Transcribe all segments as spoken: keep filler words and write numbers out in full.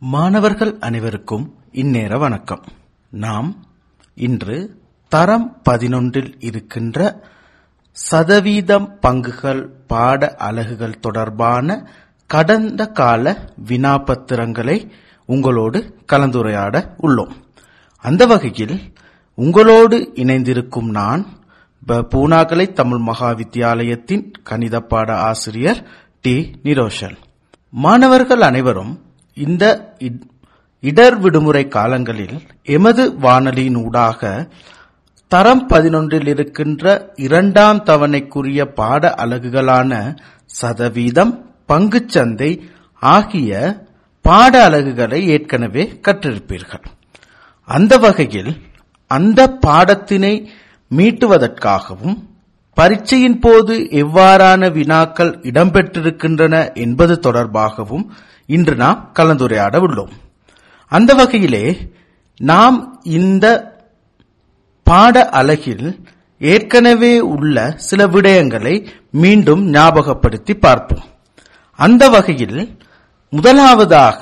மாணவர்கள் அனைவருக்கும் இந்நேர வணக்கம். நாம் இன்று தரம் பதினொன்றில் இருக்கின்ற சதவீதம் பங்குகள் பாட அலகுகள் தொடர்பான கடந்த கால வினாபத்திரங்களை உங்களோடு கலந்துரையாட உள்ளோம். அந்த வகையில் உங்களோடு இணைந்திருக்கும் நான் பூனாகலை தமிழ் மகா வித்தியாலயத்தின் கணித பாட ஆசிரியர் டி நிரோஷன். மாணவர்கள் அனைவரும் இந்த இடர் விடுமுறை காலங்களில் எமது வானொலியினூடாக தரம் பதினொன்றில் இருக்கின்ற இரண்டாம் தவணைக்குரிய பாட அலகுகளான சதவீதம், பங்குச்சந்தை ஆகிய பாட அலகுகளை ஏற்கனவே கற்றிருப்பீர்கள். அந்த வகையில் அந்த பாடத்தினை மீட்டுவதற்காகவும் பரீட்சையின் போது எவ்வாறான வினாக்கள் இடம்பெற்றிருக்கின்றன என்பது தொடர்பாகவும் இன்று நாம் கலந்துரையாட உள்ளோம். அந்த வகையிலே நாம் இந்த பாட அலகில் ஏற்கனவே உள்ள சில விடயங்களை மீண்டும் ஞாபகப்படுத்தி பார்ப்போம். அந்த வகையில் முதலாவதாக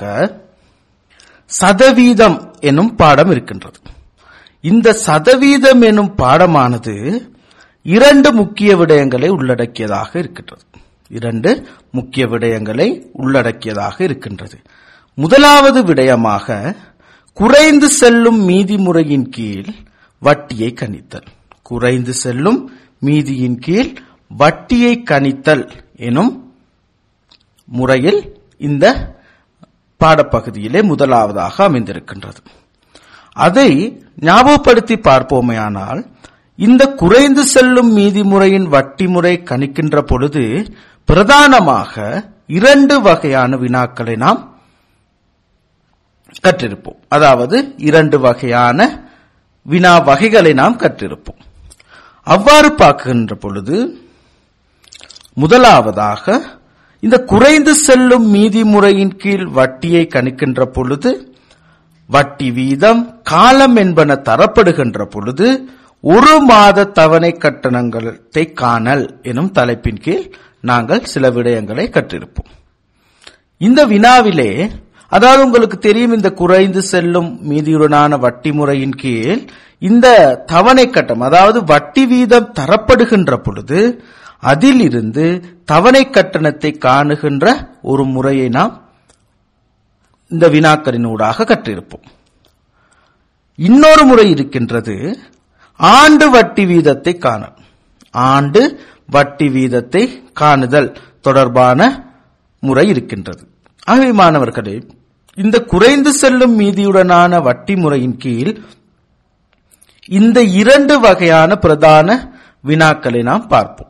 சதவீதம் எனும் பாடம் இருக்கின்றது. இந்த சதவீதம் எனும் பாடமானது இரண்டு முக்கிய விடயங்களை உள்ளடக்கியதாக இருக்கின்றது. இரண்டு முக்கிய விடயங்களை உள்ளடக்கியதாக இருக்கின்றது. முதலாவது விடயமாக குறைந்து செல்லும் மீதி முறையின் கீழ் வட்டியை கணித்தல். குறைந்து செல்லும் மீதியின் கீழ் வட்டியை கணித்தல் எனும் முறையில் இந்த பாடப்பகுதியிலே முதலாவதாக அமைந்திருக்கின்றது. அதை ஞாபகப்படுத்தி பார்ப்போமேயானால், இந்த குறைந்து செல்லும் மீதி முறையின் வட்டி முறை கணிக்கின்ற பொழுது பிரதானமாக இரண்டு வகையான வினாக்களை நாம் கற்றிருப்போம். அதாவது இரண்டு வகையான வினா வகைகளை நாம் கற்றிருப்போம். அவ்வாறு பார்க்கின்ற பொழுது முதலாவதாக இந்த குறைந்து செல்லும் மீதி முறையின் கீழ் வட்டியை கணிக்கின்ற பொழுது வட்டி வீதம், காலம் என்பன தரப்படுகின்ற பொழுது ஒரு மாத தவணை கட்டணங்களை காணல் எனும் தலைப்பின் கீழ் நாங்கள் சில விடயங்களை கற்றிருப்போம். இந்த வினாவிலே, அதாவது உங்களுக்கு தெரியும், இந்த குறைந்து செல்லும் மீதியுடனான வட்டி முறையின் கீழ் இந்த தவணை கட்டம், அதாவது வட்டி வீதம் தரப்படுகின்ற பொழுது அதில் இருந்து தவணை கட்டணத்தை காணுகின்ற ஒரு முறையை நாம் இந்த வினாக்களினூடாக கற்றிருப்போம். இன்னொரு முறை இருக்கின்றது, ஆண்டு வட்டி வீதத்தை காணல். ஆண்டு வட்டி வீதத்தை காணுதல் தொடர்பான முறை இருக்கின்றது. ஆகவே மாணவர்களே, இந்த குறைந்து செல்லும் மீதியுடனான வட்டி முறையின் கீழ் இந்த இரண்டு வகையான பிரதான வினாக்களை நாம் பார்ப்போம்.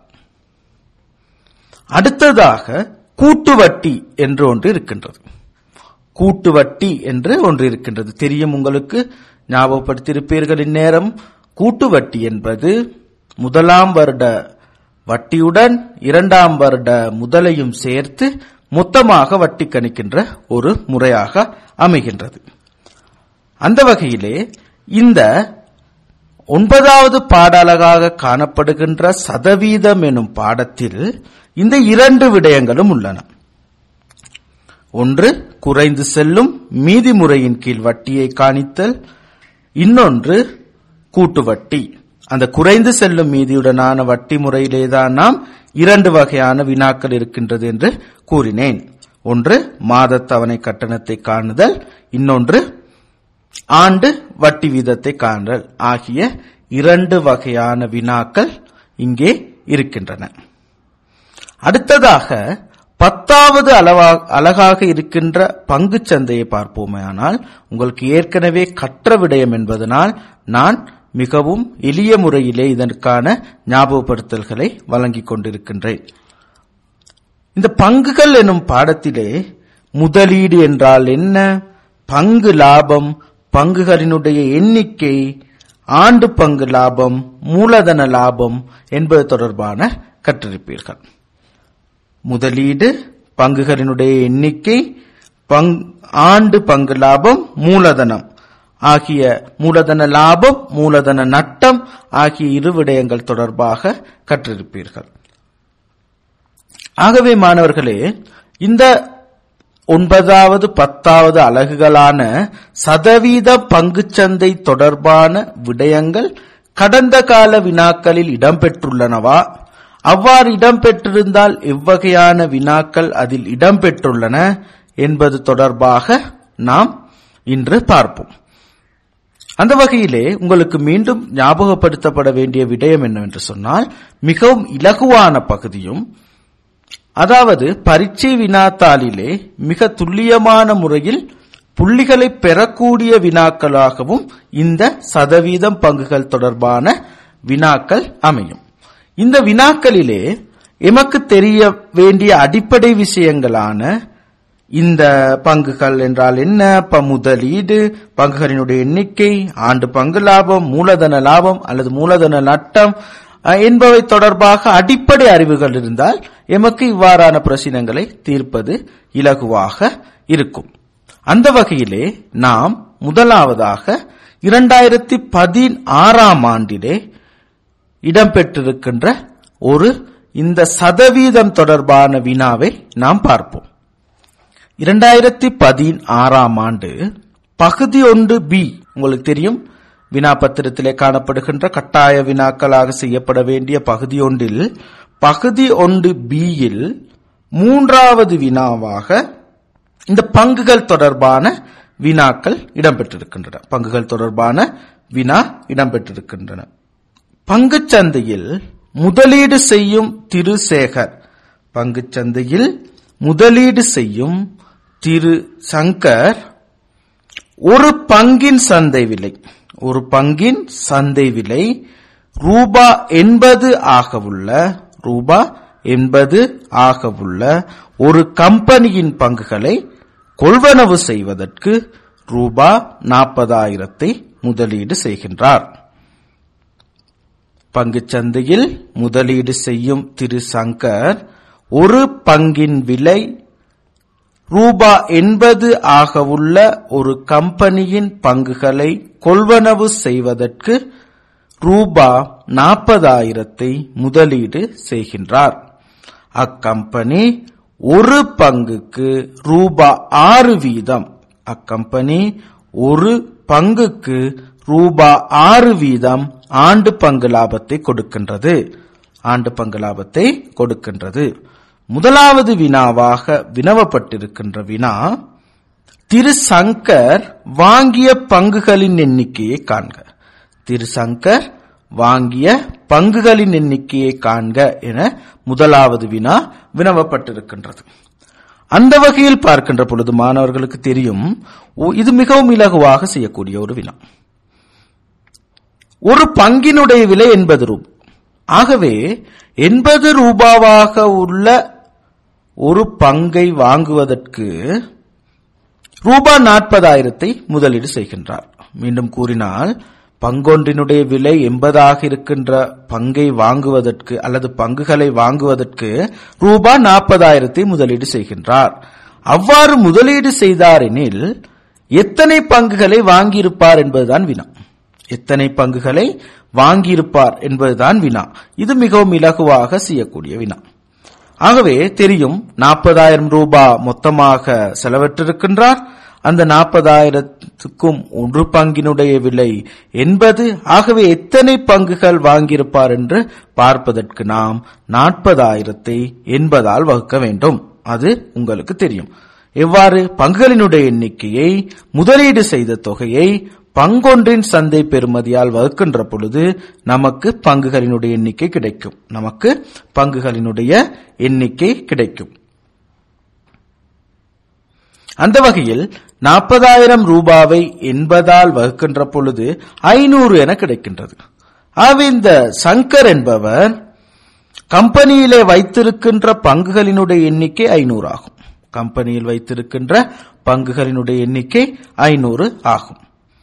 அடுத்ததாக கூட்டு வட்டி என்று ஒன்று இருக்கின்றது. கூட்டு வட்டி என்று ஒன்று இருக்கின்றது. தெரியும் உங்களுக்கு, ஞாபகப்படுத்தியிருப்பீர்கள் இந்நேரம். கூட்டு வட்டி என்பது முதலாம் வருட வட்டியுடன் இரண்டாம் வருட முதலையும் சேர்த்து மொத்தமாக வட்டி கணிக்கின்ற ஒரு முறையாக அமைகின்றது. அந்த வகையிலே இந்த ஒன்பதாவது பாடலகாக காணப்படுகின்ற சதவீதம் எனும் பாடத்தில் இந்த இரண்டு விடயங்களும் உள்ளன. ஒன்று குறைந்து செல்லும் மீதி முறையின் கீழ் வட்டியை காணித்தல், இன்னொன்று கூட்டு வட்டி. அந்த குறைந்து செல்லும் மீதியுடனான வட்டி முறையிலேதான் நாம் இரண்டு வகையான வினாக்கள் இருக்கின்றது என்று கூறினேன். ஒன்று மாத தவணை கட்டணத்தை காணுதல், இன்னொன்று ஆண்டு வட்டி வீதத்தை காணுதல் ஆகிய இரண்டு வகையான வினாக்கள் இங்கே இருக்கின்றன. அடுத்ததாக பத்தாவது அலகாக இருக்கின்ற பங்கு சந்தையை பார்ப்போமேயானால், உங்களுக்கு ஏற்கனவே கற்ற விடயம் என்பதனால் நான் மிகவும் எளிய முறையிலே இதற்கான ஞாபகப்படுத்தல்களை வழங்கிக் கொண்டிருக்கின்றேன். இந்த பங்குகள் எனும் பாடத்திலே முதலீடு என்றால் என்ன, பங்கு லாபம், பங்குகளினுடைய எண்ணிக்கை, ஆண்டு பங்கு லாபம், மூலதன லாபம் என்பது தொடர்பான கற்றிருப்பீர்கள். முதலீடு, பங்குகளினுடைய எண்ணிக்கை, ஆண்டு பங்கு லாபம், மூலதனம் ஆகிய மூலதன லாபம், மூலதன நட்டம் ஆகிய இரு விடயங்கள் தொடர்பாக கற்றிருப்பீர்கள். ஆகவே மாணவர்களே, இந்த ஒன்பதாவது பத்தாவது அலகுகளான சதவீத பங்குச்சந்தை தொடர்பான விடயங்கள் கடந்த கால வினாக்களில் இடம்பெற்றுள்ளனவா, அவ்வாறு இடம்பெற்றிருந்தால் எவ்வகையான வினாக்கள் அதில் இடம்பெற்றுள்ளன என்பது தொடர்பாக நாம் இன்று பார்ப்போம். அந்த வகையிலே உங்களுக்கு மீண்டும் ஞாபகப்படுத்தப்பட வேண்டிய விடயம் என்னவென்று சொன்னால், மிகவும் இலகுவான பகுதியும், அதாவது பரீட்சை வினாத்தாளிலே மிக துல்லியமான முறையில் புள்ளிகளை பெறக்கூடிய வினாக்களாகவும் இந்த சதவீதம் பங்குகள் தொடர்பான வினாக்கள் அமையும். இந்த வினாக்களிலே எமக்கு தெரிய வேண்டிய அடிப்படை விஷயங்களான இந்த பங்குகள் என்றால் என்ன, முதலீடு, பங்குகளினுடைய எண்ணிக்கை, ஆண்டு பங்கு லாபம், மூலதன லாபம் அல்லது மூலதன நட்டம் என்பவை தொடர்பாக அடிப்படை அறிவுகள் இருந்தால் எமக்கு இவ்வாறான பிரச்சனைகளை தீர்ப்பது இலகுவாக இருக்கும். அந்த வகையிலே நாம் முதலாவதாக இரண்டாயிரத்தி பதினாறாம் ஆண்டிலே இடம்பெற்றிருக்கின்ற ஒரு இந்த சதவீதம் தொடர்பான வினாவை நாம் பார்ப்போம். இரண்டாயிரத்தி பதினாறாம் ஆண்டு பகுதி ஒன்று பி, உங்களுக்கு தெரியும் வினாபத்திரத்திலே காணப்படுகின்ற கட்டாய வினாக்களாக செய்யப்பட வேண்டிய பகுதி ஒன்றில் பகுதி ஒன்று பியில் மூன்றாவது வினாவாக இந்த பங்குகள் தொடர்பான வினாக்கள் இடம்பெற்றிருக்கின்றன. பங்குகள் தொடர்பான வினா இடம்பெற்றிருக்கின்றன. பங்குச்சந்தையில் முதலீடு செய்யும் திரு சேகர், பங்குச்சந்தையில் முதலீடு செய்யும் திரு சங்கர் ஒரு பங்கின் சந்தை விலை ஒரு பங்கின் சந்தை விலை ரூபா எண்பது ஆகவுள்ள ரூபா எண்பது ஆகவுள்ள ஒரு கம்பெனியின் பங்குகளை கொள்வனவு செய்வதற்கு ரூபா நாற்பதாயிரத்தை முதலீடு செய்கின்றார். பங்குச்சந்தையில் முதலீடு செய்யும் திரு சங்கர் ஒரு பங்கின் விலை ரூபா எண்பது ஆகவுள்ள ஒரு கம்பெனியின் பங்குகளை கொள்வனவு செய்வதற்கு ரூபா நாற்பதாயிரத்தை முதலீடு செய்கின்றார். அக்கம்பெனி ஒரு பங்குக்கு ரூபா ஆறு வீதம் அக்கம்பெனி ஒரு பங்குக்கு ரூபா ஆறு வீதம் ஆண்டு பங்கு லாபத்தை கொடுக்கின்றது ஆண்டு பங்கு லாபத்தை கொடுக்கின்றது. முதலாவது வினாவாக வினவப்பட்டிருக்கின்ற வினா, திரு சங்கர் வாங்கிய பங்குகளின் எண்ணிக்கையை காண்க. திரு சங்கர் வாங்கிய பங்குகளின் எண்ணிக்கையை காண்க என முதலாவது வினா வினவப்பட்டிருக்கின்றது. அந்த வகையில் பார்க்கின்ற பொழுது மாணவர்களுக்கு தெரியும், இது மிகவும் இலகுவாக செய்யக்கூடிய ஒரு வினா. ஒரு பங்கினுடைய விலை எண்பது ரூபாய். ஆகவே எண்பது ரூபாவாக உள்ள ஒரு பங்கை வாங்குவதற்கு ரூபாய் நாற்பதாயிரத்தை முதலீடு செய்கின்றார். மீண்டும் கூறினால், பங்கொன்றினுடைய விலை எண்பதாக இருக்கின்ற பங்கை வாங்குவதற்கு அல்லது பங்குகளை வாங்குவதற்கு ரூபாய் நாற்பதாயிரத்தை முதலீடு செய்கின்றார். அவ்வாறு முதலீடு செய்தார் எனில் எத்தனை பங்குகளை வாங்கியிருப்பார் என்பதுதான் வினா. எத்தனை பங்குகளை வாங்கியிருப்பார் என்பதுதான் வினா. இது மிகவும் இலகுவாக செய்யக்கூடிய வினா. ஆகவே தெரியும், நாற்பதாயிரம் ரூபாய் மொத்தமாக செலவிட்டிருக்கின்றார். அந்த நாற்பதாயிரத்துக்கும் ஒரு பங்கினுடைய விலை எண்பது. ஆகவே எத்தனை பங்குகள் வாங்கியிருப்பார் என்று பார்ப்பதற்கு நாம் நாற்பதாயிரத்தை எண்பதால் வகுக்க வேண்டும். அது உங்களுக்கு தெரியும். எவ்வாறு? பங்குகளினுடைய எண்ணிக்கையை, முதலீடு செய்த தொகையை பங்கொன்றின் சந்தை பெறுமதியால் வகுக்கின்ற பொழுது நமக்கு பங்குகளினுடைய எண்ணிக்கை கிடைக்கும். நமக்கு பங்குகளினுடைய எண்ணிக்கை கிடைக்கும். அந்த வகையில் நாற்பதாயிரம் ரூபாவை எண்பதால் வகுக்கின்ற பொழுது ஐநூறு என கிடைக்கின்றது. ஆகவே இந்த சங்கர் என்பவர் கம்பெனியிலே வைத்திருக்கின்ற பங்குகளினுடைய எண்ணிக்கை ஐநூறு ஆகும். கம்பெனியில் வைத்திருக்கின்ற பங்குகளினுடைய எண்ணிக்கை ஐநூறு ஆகும்.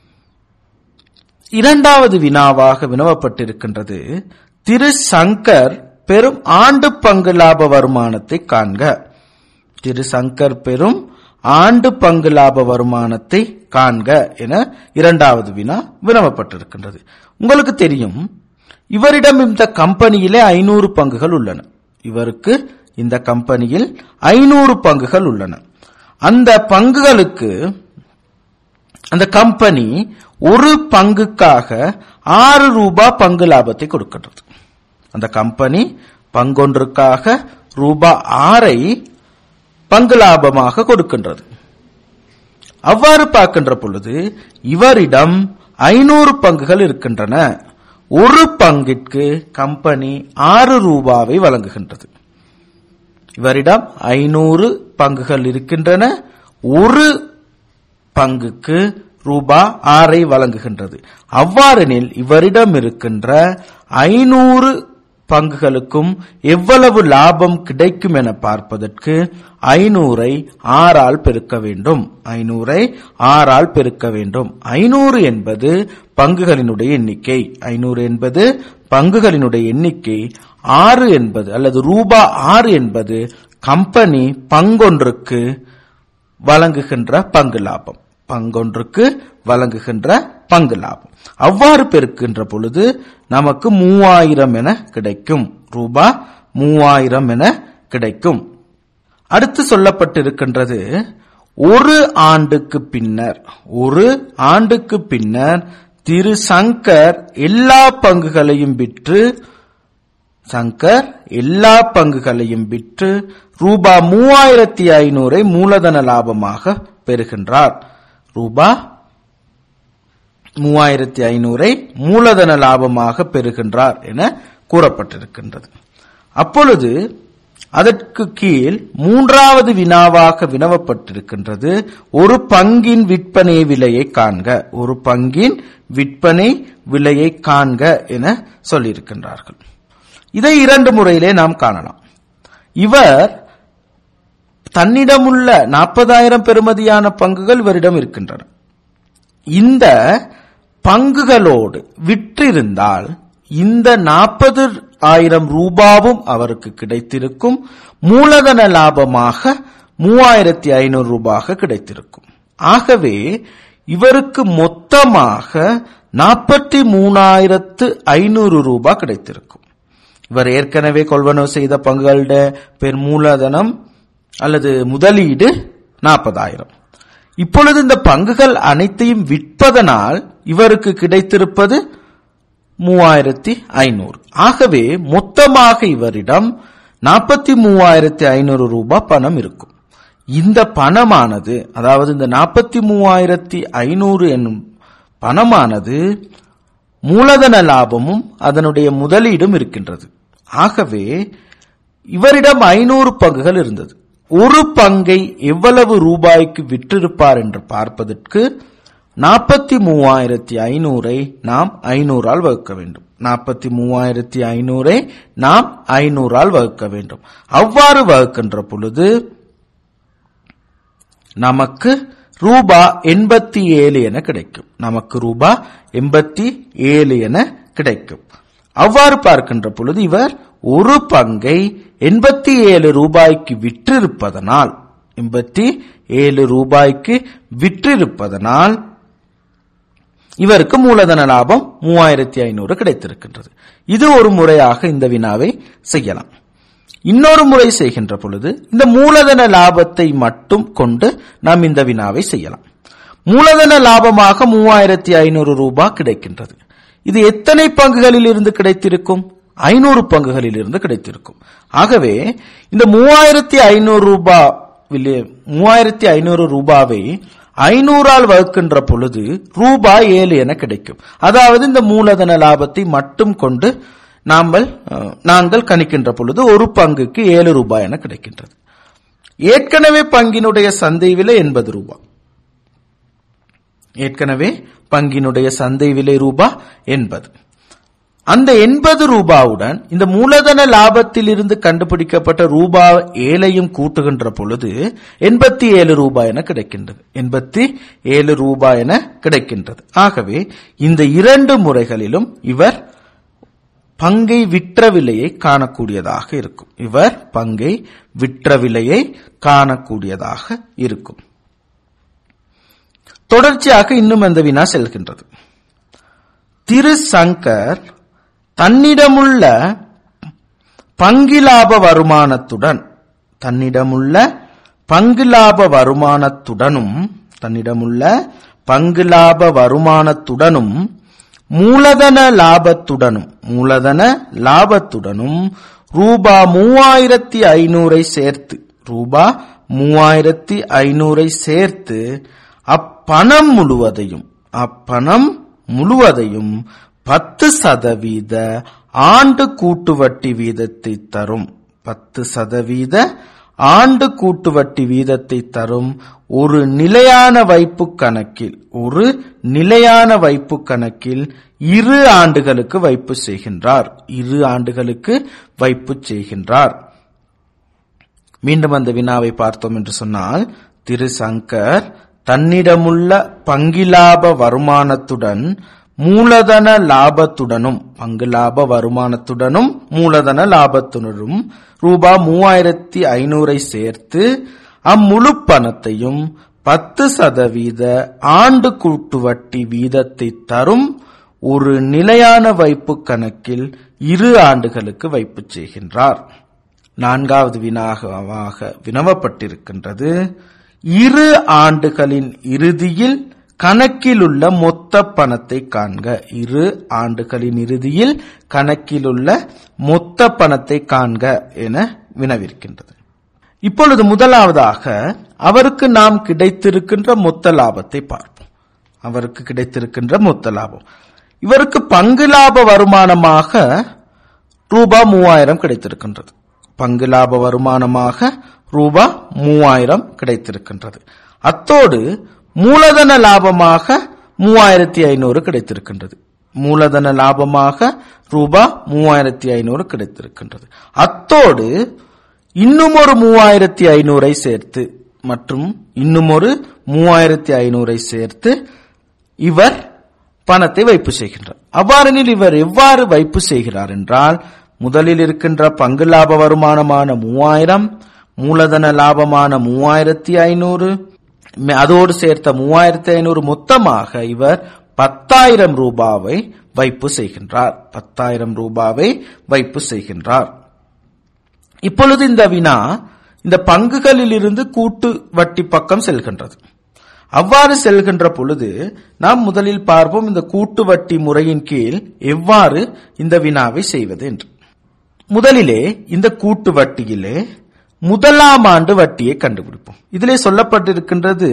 இரண்டாவது வினாவாக வினவப்பட்டிருக்கின்றது, திரு சங்கர் பெரும் ஆண்டு பங்கு லாப வருமானத்தை காண்க. திரு சங்கர் பெரும் ஆண்டு பங்கு லாப வருமானத்தை காண்க என இரண்டாவது வினா வினவப்பட்டிருக்கின்றது. உங்களுக்கு தெரியும், இவரிடம் இந்த கம்பெனியிலே ஐநூறு பங்குகள் உள்ளன. இவருக்கு இந்த கம்பெனியில் ஐநூறு பங்குகள் உள்ளன. அந்த பங்குகளுக்கு அந்த கம்பெனி ஒரு பங்குக்காக ஆறு ரூபாய் பங்கு லாபத்தை கொடுக்கின்றது. அந்த கம்பெனி பங்கொன்றுக்காக ரூபாய் ஆறை பங்கு லாபமாக கொடுக்கின்றது. அவ்வாறு பார்க்கின்ற பொழுது இவரிடம் ஐநூறு பங்குகள் இருக்கின்றன. ஒரு பங்கிற்கு கம்பெனி ஆறு ரூபாவை வழங்குகின்றது. இவரிடம் ஐநூறு பங்குகள் இருக்கின்றன. ஒரு பங்குக்கு ரூபாய் ஆறை வழங்குகின்றது. அவ்வாறெனில் இவரிடம் இருக்கின்ற ஐநூறு பங்குகளுக்கும் எவ்வளவு லாபம் கிடைக்கும் என பார்ப்பதற்கு ஐநூறை ஆறால் பெருக்க வேண்டும். ஐநூறை ஆறால் பெருக்க வேண்டும். ஐநூறு என்பது பங்குகளினுடைய எண்ணிக்கை. ஐநூறு என்பது பங்குகளினுடைய எண்ணிக்கை. ஆறு என்பது அல்லது ரூபாய் ஆறு என்பது கம்பெனி பங்கொன்றுக்கு வழங்குகின்ற பங்கு லாபம். பங்கொன்றுக்கு வழங்குகின்ற பங்கு லாபம். அவ்வாறு பெருக்கின்ற பொழுது நமக்கு மூவாயிரம் என கிடைக்கும். ரூபாய் மூவாயிரம் என கிடைக்கும். அடுத்து சொல்லப்பட்டிருக்கின்றது, ஒரு ஆண்டுக்கு பின்னர் ஒரு ஆண்டுக்கு பின்னர் திரு சங்கர் எல்லா பங்குகளையும் விற்று சங்கர் எல்லா பங்குகளையும் விற்று ரூபாய் மூவாயிரத்தி ஐநூறை மூலதன லாபமாக பெறுகின்றார். ரூபாய் மூவாயிரத்தி ஐநூறை மூலதன லாபமாக பெறுகின்றார் என கூறப்பட்டிருக்கின்றது. அப்பொழுது அதற்கு கீழ் மூன்றாவது வினாவாக வினவப்பட்டிருக்கின்றது, ஒரு பங்கின் விற்பனை விலையை காண்க. ஒரு பங்கின் விற்பனை விலையை காண்க என சொல்லியிருக்கின்றார்கள். இதை இரண்டு முறையிலே நாம் காணலாம். இவர் தன்னிடமுள்ள நாற்பதாயிரம் பெறுமதியான பங்குகள் இவரிடம் இருக்கின்றன. இந்த பங்குகளோடு விற்றிருந்தால் இந்த நாற்பது ஆயிரம் ரூபாவும் அவருக்கு கிடைத்திருக்கும். மூலதன லாபமாக மூவாயிரத்தி ஐநூறு ரூபாய் கிடைத்திருக்கும். ஆகவே இவருக்கு மொத்தமாக நாற்பத்தி மூணாயிரத்து ஐநூறு ரூபாய் கிடைத்திருக்கும். இவர் ஏற்கனவே கொள்வனவு செய்த பங்குகளுடைய பெரு மூலதனம் அல்லது முதலீடு நாற்பதாயிரம். இப்பொழுது இந்த பங்குகள் அனைத்தையும் விற்பதனால் இவருக்கு கிடைத்திருப்பது மூவாயிரத்தி ஐநூறு. ஆகவே மொத்தமாக இவரிடம் நாற்பத்தி மூவாயிரத்தி ஐநூறு ரூபாய் பணம் இருக்கும். இந்த பணமானது, அதாவது இந்த நாற்பத்தி மூவாயிரத்தி ஐநூறு என்னும் பணமானது மூலதன லாபமும் அதனுடைய முதலீடும் இருக்கின்றது. ஆகவே இவரிடம் ஐநூறு பங்குகள் இருந்தது. ஒரு பங்கை எவ்வளவு ரூபாய்க்கு விற்றிருப்பார் என்று பார்ப்பதற்கு நாற்பத்தி மூவாயிரத்தி ஐநூறை நாம் ஐநூறால் வகுக்க வேண்டும். நாற்பத்தி மூவாயிரத்தி ஐநூறை நாம் ஐநூறால் வகுக்க வேண்டும். அவ்வாறு வகுக்கின்ற பொழுது நமக்கு ரூபா எண்பத்தி ஏழு என கிடைக்கும். நமக்கு ரூபா எண்பத்தி ஏழு என கிடைக்கும். அவ்வாறு பார்க்கின்ற பொழுது இவர் ஒரு பங்கை எண்பத்தி ஏழு ரூபாய்க்கு விற்றிருப்பதனால் எண்பத்தி ஏழு ரூபாய்க்கு விற்றிருப்பதனால் இவருக்கு மூலதன லாபம் மூவாயிரத்தி ஐநூறு கிடைத்திருக்கின்றது. இது ஒரு முறையாக இந்த வினாவை செய்யலாம். இன்னொரு முறை செய்கின்ற பொழுது இந்த மூலதன லாபத்தை மட்டும் கொண்டு நாம் இந்த வினாவை செய்யலாம். மூலதன லாபமாக மூவாயிரத்தி ஐநூறு ரூபாய் கிடைக்கின்றது. இது எத்தனை பங்குகளில் இருந்து கிடைத்திருக்கும்? ஐநூறு பங்குகளில் இருந்து கிடைத்திருக்கும். ஆகவே இந்த மூவாயிரத்தி ஐநூறு ரூபாய் மூவாயிரத்தி ஐநூறு ரூபாவை ஐநூறால் வகுக்கின்ற பொழுது ரூபாய் ஏழு என கிடைக்கும். அதாவது இந்த மூலதன லாபத்தை மட்டும் கொண்டு நாங்கள் நாங்கள் கணிக்கின்ற பொழுது ஒரு பங்குக்கு ஏழு ரூபாய் என கிடைக்கின்றது. ஏற்கனவே பங்கினுடைய சந்தை விலை எண்பது ரூபாய். ஏற்கனவே பங்கினுடைய சந்தை விலை ரூபாய் எண்பது. அந்த எண்பது ரூபாவுடன் இந்த மூலதன லாபத்தில் இருந்து கண்டுபிடிக்கப்பட்ட ரூபாய் ஏழையும் கூட்டுகின்ற பொழுது எண்பத்தி ஏழு ரூபாய் என கிடைக்கின்றது. எண்பத்தி ஏழு ரூபாய் என கிடைக்கின்றது. ஆகவே இந்த இரண்டு முறைகளிலும் இவர் பங்கை விற்ற விலையை காணக்கூடியதாக இருக்கும். இவர் பங்கை விற்ற விலையை காணக்கூடியதாக இருக்கும். தொடர்ச்சியாக இன்னும் அந்த வினா செல்கின்றது. திரு சங்கர் தன்னிடமுள்ள பங்கிலாப வருமானத்துடன் தன்னிடமுள்ள பங்கு லாப வருமானத்துடனும் தன்னிடமுள்ள பங்கு லாப வருமானத்துடனும் மூலதன லாபத்துடனும் மூலதன லாபத்துடனும் ரூபா மூவாயிரத்தி ஐநூறை சேர்த்து ரூபா மூவாயிரத்தி ஐநூறை சேர்த்து அப்பணம் முழுவதையும் அப்பணம் முழுவதையும் பத்து சதவீத ஆண்டு கூட்டு வட்டி வீதத்தை தரும் பத்து சதவீத ஆண்டு கூட்டு வட்டி வீதத்தை தரும் ஒரு நிலையான வைப்பு கணக்கில் ஒரு நிலையான வைப்பு கணக்கில் இரு ஆண்டுகளுக்கு வைப்பு செய்கின்றார் இரு ஆண்டுகளுக்கு வைப்பு செய்கின்றார். மீண்டும் அந்த வினாவை பார்த்தோம் என்று சொன்னால், திரு சங்கர் தன்னிடமுள்ள பங்கிலாப வருமானத்துடன் மூலதன லாபத்துடனும் பங்கு லாப வருமானத்துடனும் மூலதன லாபத்துடனும் ரூபா மூவாயிரத்தி ஐநூறை சேர்த்து அம்முழு பணத்தையும் பத்து சதவீத ஆண்டு கூட்டு வட்டி வீதத்தை தரும் ஒரு நிலையான வைப்பு கணக்கில் இரு ஆண்டுகளுக்கு வைப்பு செய்கின்றார். நான்காவது வினாவாக வினவப்பட்டிருக்கின்றது, இரு ஆண்டுகளின் இறுதியில் கணக்கிலுள்ள மொத்த பணத்தை காண்க. இரு ஆண்டுகளின் இறுதியில் கணக்கிலுள்ள மொத்த பணத்தை காண்க என வினவிருக்கின்றது. இப்பொழுது முதலாவதாக அவருக்கு நாம் கிடைத்திருக்கின்ற மொத்த லாபத்தை பார்ப்போம். அவருக்கு கிடைத்திருக்கின்ற மொத்த லாபம், இவருக்கு பங்கு லாப வருமானமாக ரூபா மூவாயிரம் கிடைத்திருக்கின்றது. பங்கு லாப வருமானமாக ரூபா மூவாயிரம் கிடைத்திருக்கின்றது. அத்தோடு மூலதன லாபமாக மூவாயிரத்தி ஐநூறு கிடைத்திருக்கின்றது. மூலதன லாபமாக ரூபா மூவாயிரத்தி ஐநூறு கிடைத்திருக்கின்றது. அத்தோடு இன்னும் ஒரு மூவாயிரத்தி ஐநூறை சேர்த்து மற்றும் இன்னும் ஒரு மூவாயிரத்தி ஐநூறை சேர்த்து இவர் பணத்தை வைப்பு செய்கின்றார். அவ்வாறெனில் இவர் எவ்வாறு வைப்பு செய்கிறார் என்றால், முதலில் இருக்கின்ற பங்கு லாப வருமானமான மூவாயிரம், மூலதன லாபமான மூவாயிரத்தி ஐநூறு, அதோடு சேர்த்த மூவாயிரத்தி ஐநூறு, மொத்தமாக இவர் பத்தாயிரம் ரூபாவை வைப்பு செய்கின்றார். பத்தாயிரம் ரூபாவை வைப்பு செய்கின்றார். இப்பொழுது இந்த வினா இந்த பங்குகளில் இருந்து கூட்டு வட்டி பக்கம் செல்கின்றது. அவ்வாறு செல்கின்ற பொழுது நாம் முதலில் பார்ப்போம் இந்த கூட்டு வட்டி முறையின் கீழ் எவ்வாறு இந்த வினாவை செய்வது என்று. முதலிலே இந்த கூட்டு வட்டியிலே முதலாம் ஆண்டு வட்டியை கண்டுபிடிப்போம். இதிலே சொல்லப்பட்டிருக்கின்றது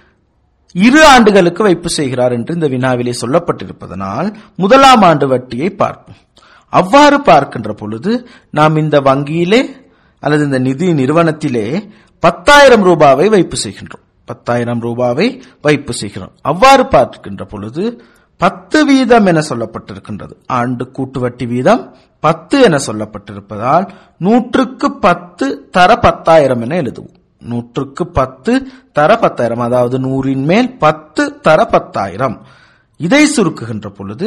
இரு ஆண்டுகளுக்கு வைப்பு செய்கிறார் என்று இந்த வினாவிலே சொல்லப்பட்டிருப்பதனால் முதலாம் ஆண்டு வட்டியை பார்ப்போம். அவ்வாறு பார்க்கின்ற பொழுது நாம் இந்த வங்கியிலே அல்லது இந்த நிதி நிறுவனத்திலே பத்தாயிரம் ரூபாவை வைப்பு செய்கின்றோம். பத்தாயிரம் ரூபாவை வைப்பு செய்கிறோம். அவ்வாறு பார்க்கின்ற பொழுது பத்து வீதம் என சொல்லப்பட்டிருக்கின்றது. ஆண்டு கூட்டு வட்டி வீதம் பத்து என சொல்லப்பட்டிருப்பதால் நூற்றுக்கு பத்து தர பத்தாயிரம் என எழுதுவோம். நூற்றுக்கு பத்து தர பத்தாயிரம், அதாவது நூறின் மேல் பத்து தர பத்தாயிரம். இதை சுருக்குகின்ற பொழுது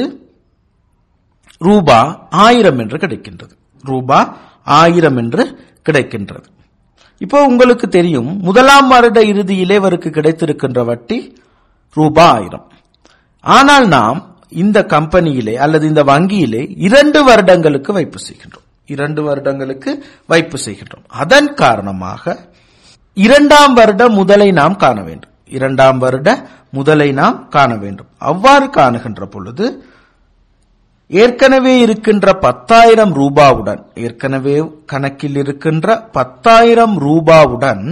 ரூபா ஆயிரம் என்று கிடைக்கின்றது. ரூபா ஆயிரம் என்று கிடைக்கின்றது. இப்போ உங்களுக்கு தெரியும், முதலாம் வருட இறுதியிலே அவருக்கு கிடைத்திருக்கின்ற வட்டி ரூபா ஆயிரம். ஆனால் நாம் இந்த கம்பெனியிலே அல்லது இந்த வங்கியிலே இரண்டு வருடங்களுக்கு வைப்பு செய்கின்றோம். இரண்டு வருடங்களுக்கு வைப்பு செய்கின்றோம். அதன் காரணமாக இரண்டாம் வருட முதலை நாம் காண வேண்டும். இரண்டாம் வருட முதலை நாம் காண வேண்டும். அவ்வாறு காணுகின்ற பொழுது ஏற்கனவே இருக்கின்ற பத்தாயிரம் ரூபாவுடன் ஏற்கனவே கணக்கில் இருக்கின்ற பத்தாயிரம் ரூபாவுடன்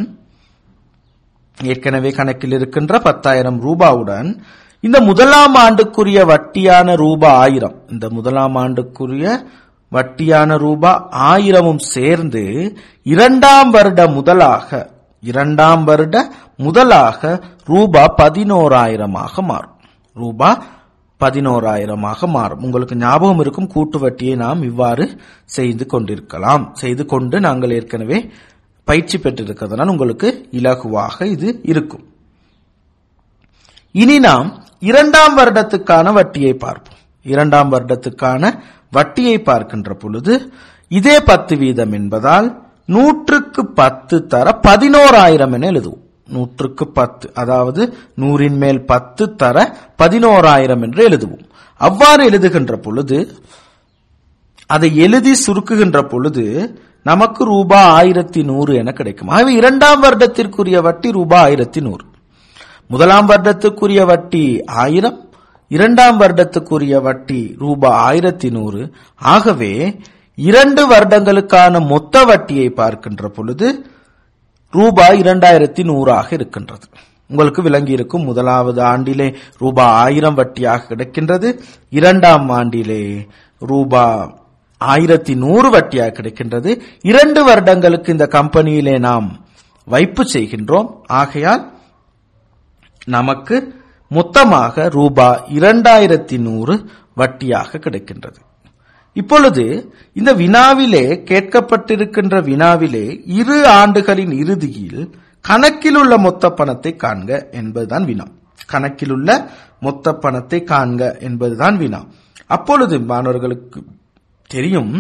ஏற்கனவே கணக்கில் இருக்கின்ற பத்தாயிரம் ரூபாவுடன் இந்த முதலாம் ஆண்டுக்குரிய வட்டியான ரூபா ஆயிரம் இந்த முதலாம் ஆண்டுக்குரிய வட்டியான ரூபா ஆயிரமும் சேர்ந்து இரண்டாம் வருட முதலாக இரண்டாம் வருட முதலாக ரூபா பதினோராயிரமாக மாறும். ரூபா பதினோராயிரமாக மாறும். உங்களுக்கு ஞாபகம் இருக்கும், கூட்டு வட்டியை நாம் இவ்வாறு செய்து கொண்டிருக்கலாம். செய்து கொண்டு நாங்கள் ஏற்கனவே பயிற்சி பெற்றிருக்கிறதுனால் உங்களுக்கு இலகுவாக இது இருக்கும். இனி நாம் இரண்டாம் வருடத்துக்கான வட்டியை பார்ப்போம். இரண்டாம் வருடத்துக்கான வட்டியை பார்க்கின்ற பொழுது இதே பத்து வீதம் என்பதால் நூற்றுக்கு பத்து தர பதினோராயிரம் என எழுதுவோம். நூற்றுக்கு பத்து, அதாவது நூறின் மேல் பத்து தர பதினோராயிரம் என்று எழுதுவோம். அவ்வாறு எழுதுகின்ற பொழுது அதை எழுதி சுருக்குகின்ற பொழுது நமக்கு ரூபாய் ஆயிரத்தி நூறு என கிடைக்கும். ஆகவே இரண்டாம் வருடத்திற்குரிய வட்டி ரூபாய் ஆயிரத்தி நூறு. முதலாம் வருடத்துக்குரிய வட்டி ஆயிரம், இரண்டாம் வருடத்துக்குரிய வட்டி ரூபாய் ஆயிரத்தி நூறு. ஆகவே இரண்டு வருடங்களுக்கான மொத்த வட்டியை பார்க்கின்ற பொழுது ரூபாய் இரண்டாயிரத்தி நூறாக இருக்கின்றது. உங்களுக்கு விளங்கி இருக்கும். முதலாவது ஆண்டிலே ரூபாய் ஆயிரம் வட்டியாக கிடைக்கின்றது, இரண்டாம் ஆண்டிலே ரூபாய் ஆயிரத்தி நூறு வட்டியாக கிடைக்கின்றது. இரண்டு வருடங்களுக்கு இந்த கம்பெனியிலே நாம் வைப்பு செய்கின்றோம். ஆகையால் நமக்கு மொத்தமாக ரூபாய் இரண்டாயிரத்தி நூறு வட்டியாக கிடைக்கின்றது. இப்பொழுது இந்த வினாவிலே கேட்கப்பட்டிருக்கின்ற வினாவிலே இரு ஆண்டுகளின் இறுதியில் கணக்கில் உள்ள மொத்த பணத்தை காண்க என்பதுதான் வினா. கணக்கில் உள்ள மொத்த பணத்தை காண்க என்பதுதான் வினா. அப்பொழுது மாணவர்களுக்கு தெரியும்,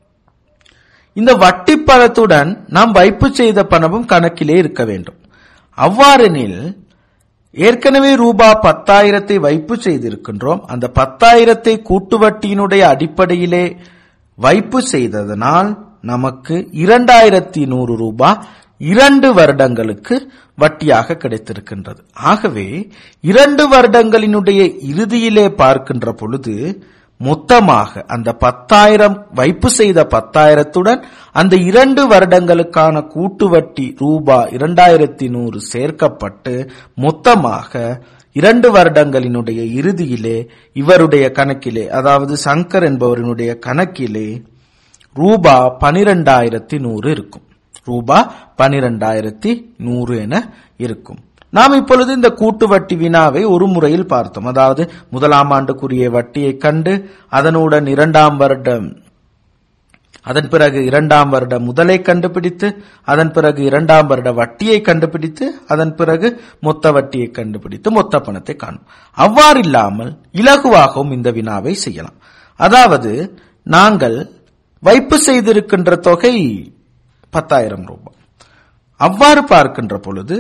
இந்த வட்டி பணத்துடன் நாம் வைப்பு செய்த பணமும் கணக்கிலே இருக்க வேண்டும். அவ்வாறெனில் ஏற்கனவே ரூபாய் பத்தாயிரத்தை வைப்பு செய்திருக்கின்றோம். அந்த பத்தாயிரத்தை கூட்டு வட்டியினுடைய அடிப்படையிலே வைப்பு செய்ததனால் நமக்கு இரண்டாயிரத்தி நூறு ரூபாய் இரண்டு வருடங்களுக்கு வட்டியாக கிடைத்திருக்கின்றது. ஆகவே இரண்டு வருடங்களினுடைய இறுதியிலே பார்க்கின்ற பொழுது மொத்தமாக அந்த பத்தாயிரம் வைப்பு செய்த பத்தாயிரத்துடன் அந்த இரண்டு வருடங்களுக்கான கூட்டு வட்டி ரூபாய் இரண்டாயிரத்தி நூறு சேர்க்கப்பட்டு மொத்தமாக இரண்டு வருடங்களினுடைய இறுதியிலே இவருடைய கணக்கிலே, அதாவது சங்கர் என்பவரினுடைய கணக்கிலே ரூபாய் பனிரெண்டாயிரத்தி நூறு இருக்கும். ரூபாய் பனிரெண்டாயிரத்தி நூறு என இருக்கும். நாம் இப்பொழுது இந்த கூட்டு வட்டி வினாவை ஒரு முறையில் பார்த்தோம். அதாவது முதலாம் ஆண்டுக்குரிய வட்டியை கண்டு அதனுடன் இரண்டாம் வருடம், அதன் பிறகு இரண்டாம் வருட முதலை கண்டுபிடித்து, அதன் பிறகு இரண்டாம் வருட வட்டியை கண்டுபிடித்து, அதன் பிறகு மொத்த வட்டியை கண்டுபிடித்து மொத்த பணத்தை காணும். அவ்வாறில்லாமல் இலகுவாகவும் இந்த வினாவை செய்யலாம். அதாவது நாங்கள் வைப்பு செய்திருக்கின்ற தொகை பத்தாயிரம் ரூபாய். அவ்வாறு பார்க்கின்ற பொழுது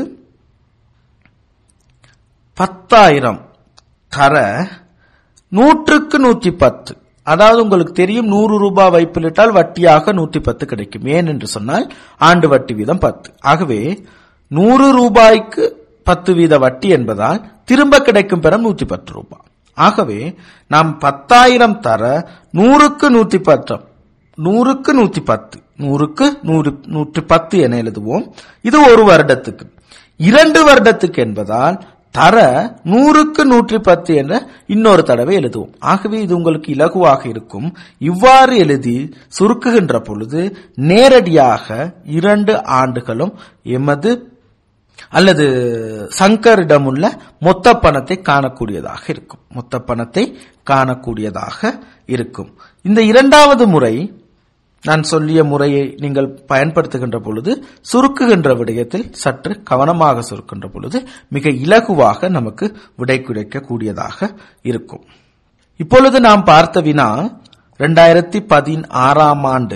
பத்தாயிரம் தர நூற்றுக்கு நூற்றி பத்து, அதாவது உங்களுக்கு தெரியும், நூறு ரூபாய் வைப்பிலிட்டால் வட்டியாக நூற்றி பத்து கிடைக்கும். ஏன் என்று சொன்னால் ஆண்டு வட்டி வீதம் பத்து. ஆகவே நூறு ரூபாய்க்கு பத்து வீத வட்டி என்பதால் திரும்ப கிடைக்கும் பெறும் நூற்றி பத்து ரூபாய். ஆகவே நாம் பத்தாயிரம் தர நூறுக்கு நூற்றி பத்து, நூறுக்கு நூற்றி பத்து, நூறுக்கு நூறு நூற்றி பத்து என எழுதுவோம். இது ஒரு வருடத்துக்கு. இரண்டு வருடத்துக்கு என்பதால் தர நூறுக்கு நூற்றி பத்து என்ற இன்னொரு தடவை எழுதுவோம். ஆகவே இது உங்களுக்கு இலகுவாக இருக்கும். இவ்வாறு எழுதி சுருக்குகின்ற பொழுது நேரடியாக இரண்டு ஆண்டுகளும் எமது அல்லது சங்கரிடமுள்ள மொத்த பணத்தை காணக்கூடியதாக இருக்கும். மொத்த பணத்தை காணக்கூடியதாக இருக்கும். இந்த இரண்டாவது முறை நான் சொல்லிய முறையை நீங்கள் பயன்படுத்துகின்ற பொழுது சுருக்குகின்ற விடயத்தில் சற்று கவனமாக சுருக்கின்ற பொழுது மிக இலகுவாக நமக்கு விடை கிடைக்க கூடியதாக இருக்கும். இப்பொழுது நாம் பார்த்த வினா இரண்டாயிரத்தி பதினாறாம் ஆண்டு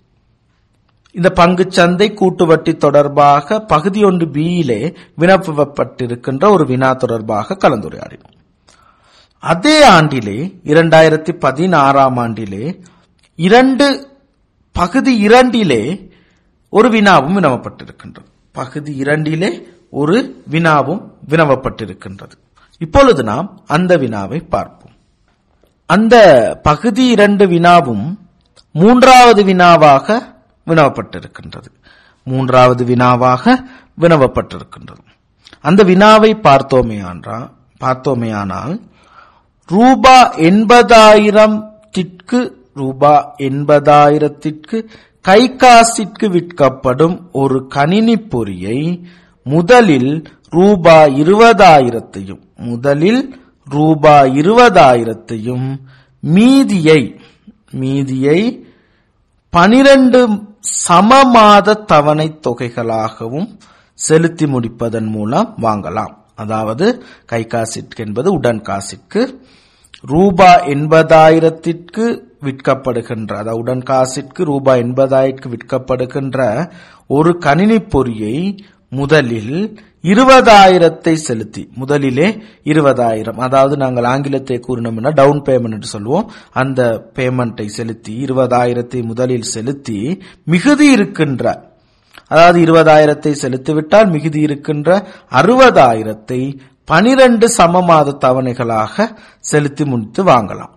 இந்த பங்குச்சந்தை கூட்டு வட்டி தொடர்பாக பகுதி ஒன்று பியிலே வினவப்பட்டிருக்கின்ற ஒரு வினா தொடர்பாக கலந்துரையாடினோம். அதே ஆண்டிலே இரண்டாயிரத்தி பதினாறாம் ஆண்டிலே இரண்டு பகுதி இரண்டிலே ஒரு வினாவும் வினவப்பட்டிருக்கின்றது. பகுதி இரண்டிலே ஒரு வினாவும் வினவப்பட்டிருக்கின்றது. இப்பொழுது நாம் அந்த வினாவை பார்ப்போம். அந்த பகுதி இரண்டு வினாவும் மூன்றாவது வினாவாக வினவப்பட்டிருக்கின்றது. மூன்றாவது வினாவாக வினவப்பட்டிருக்கின்றது. அந்த வினாவை பார்த்தோமேயான்றா பார்த்தோமேயானால் ரூபா எண்பதாயிரத்திற்கு ரூபா எண்பதாயிரத்திற்கு கை காசிற்கு விற்கப்படும் ஒரு கணினி பொறியை முதலில் ரூபா இருபதாயிரத்தையும் முதலில் ரூபா இருபதாயிரத்தையும் மீதியை மீதியை பனிரெண்டு சமமாத தவணை தொகைகளாகவும் செலுத்தி முடிப்பதன் மூலம் வாங்கலாம். அதாவது கை காசிற்கு என்பது உடன் காசிற்கு ரூபா எண்பதாயிரத்திற்கு விற்கப்படுகின்ற, அதாவது உடன் காசிற்கு ரூபாய் எண்பதாயிரத்துக்கு விற்கப்படுகின்ற ஒரு கணினி பொறியை முதலில் இருபதாயிரத்தை செலுத்தி, முதலிலே இருபதாயிரம், அதாவது நாங்கள் ஆங்கிலத்தை கூறினோம்னா டவுன் பேமெண்ட் என்று சொல்லுவோம், அந்த பேமெண்டை செலுத்தி இருபதாயிரத்தை முதலில் செலுத்தி மிகுதி இருக்கின்ற, அதாவது இருபதாயிரத்தை செலுத்திவிட்டால் மிகுதி இருக்கின்ற அறுபதாயிரத்தை பனிரெண்டு சமமாத தவணைகளாக செலுத்தி முடித்து வாங்கலாம்.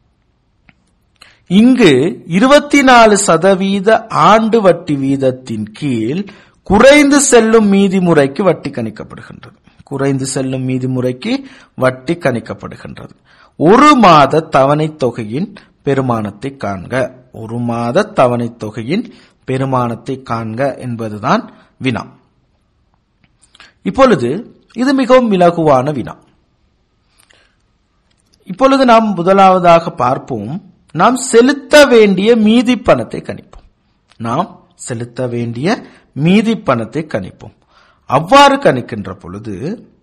இங்கு இருபத்தி நாலு சதவீத ஆண்டு வட்டி வீதத்தின் கீழ் குறைந்து செல்லும் மீதி முறைக்கு வட்டி கணிக்கப்படுகின்றது. குறைந்து செல்லும் மீதி முறைக்கு வட்டி கணிக்கப்படுகின்றது. ஒரு மாத தவணை தொகையின் பெருமானத்தை காண்க. ஒரு மாத தவணை தொகையின் பெருமானத்தை காண்க என்பதுதான் வினா. இப்பொழுது இது மிகவும் இலகுவான வினா. இப்பொழுது நாம் முதலாவதாக பார்ப்போம், நாம் செலுத்த வேண்டிய மீதி பணத்தை கணிப்போம். நாம் செலுத்த வேண்டிய மீதி பணத்தை கணிப்போம். அவ்வாறு கணிக்கின்ற பொழுது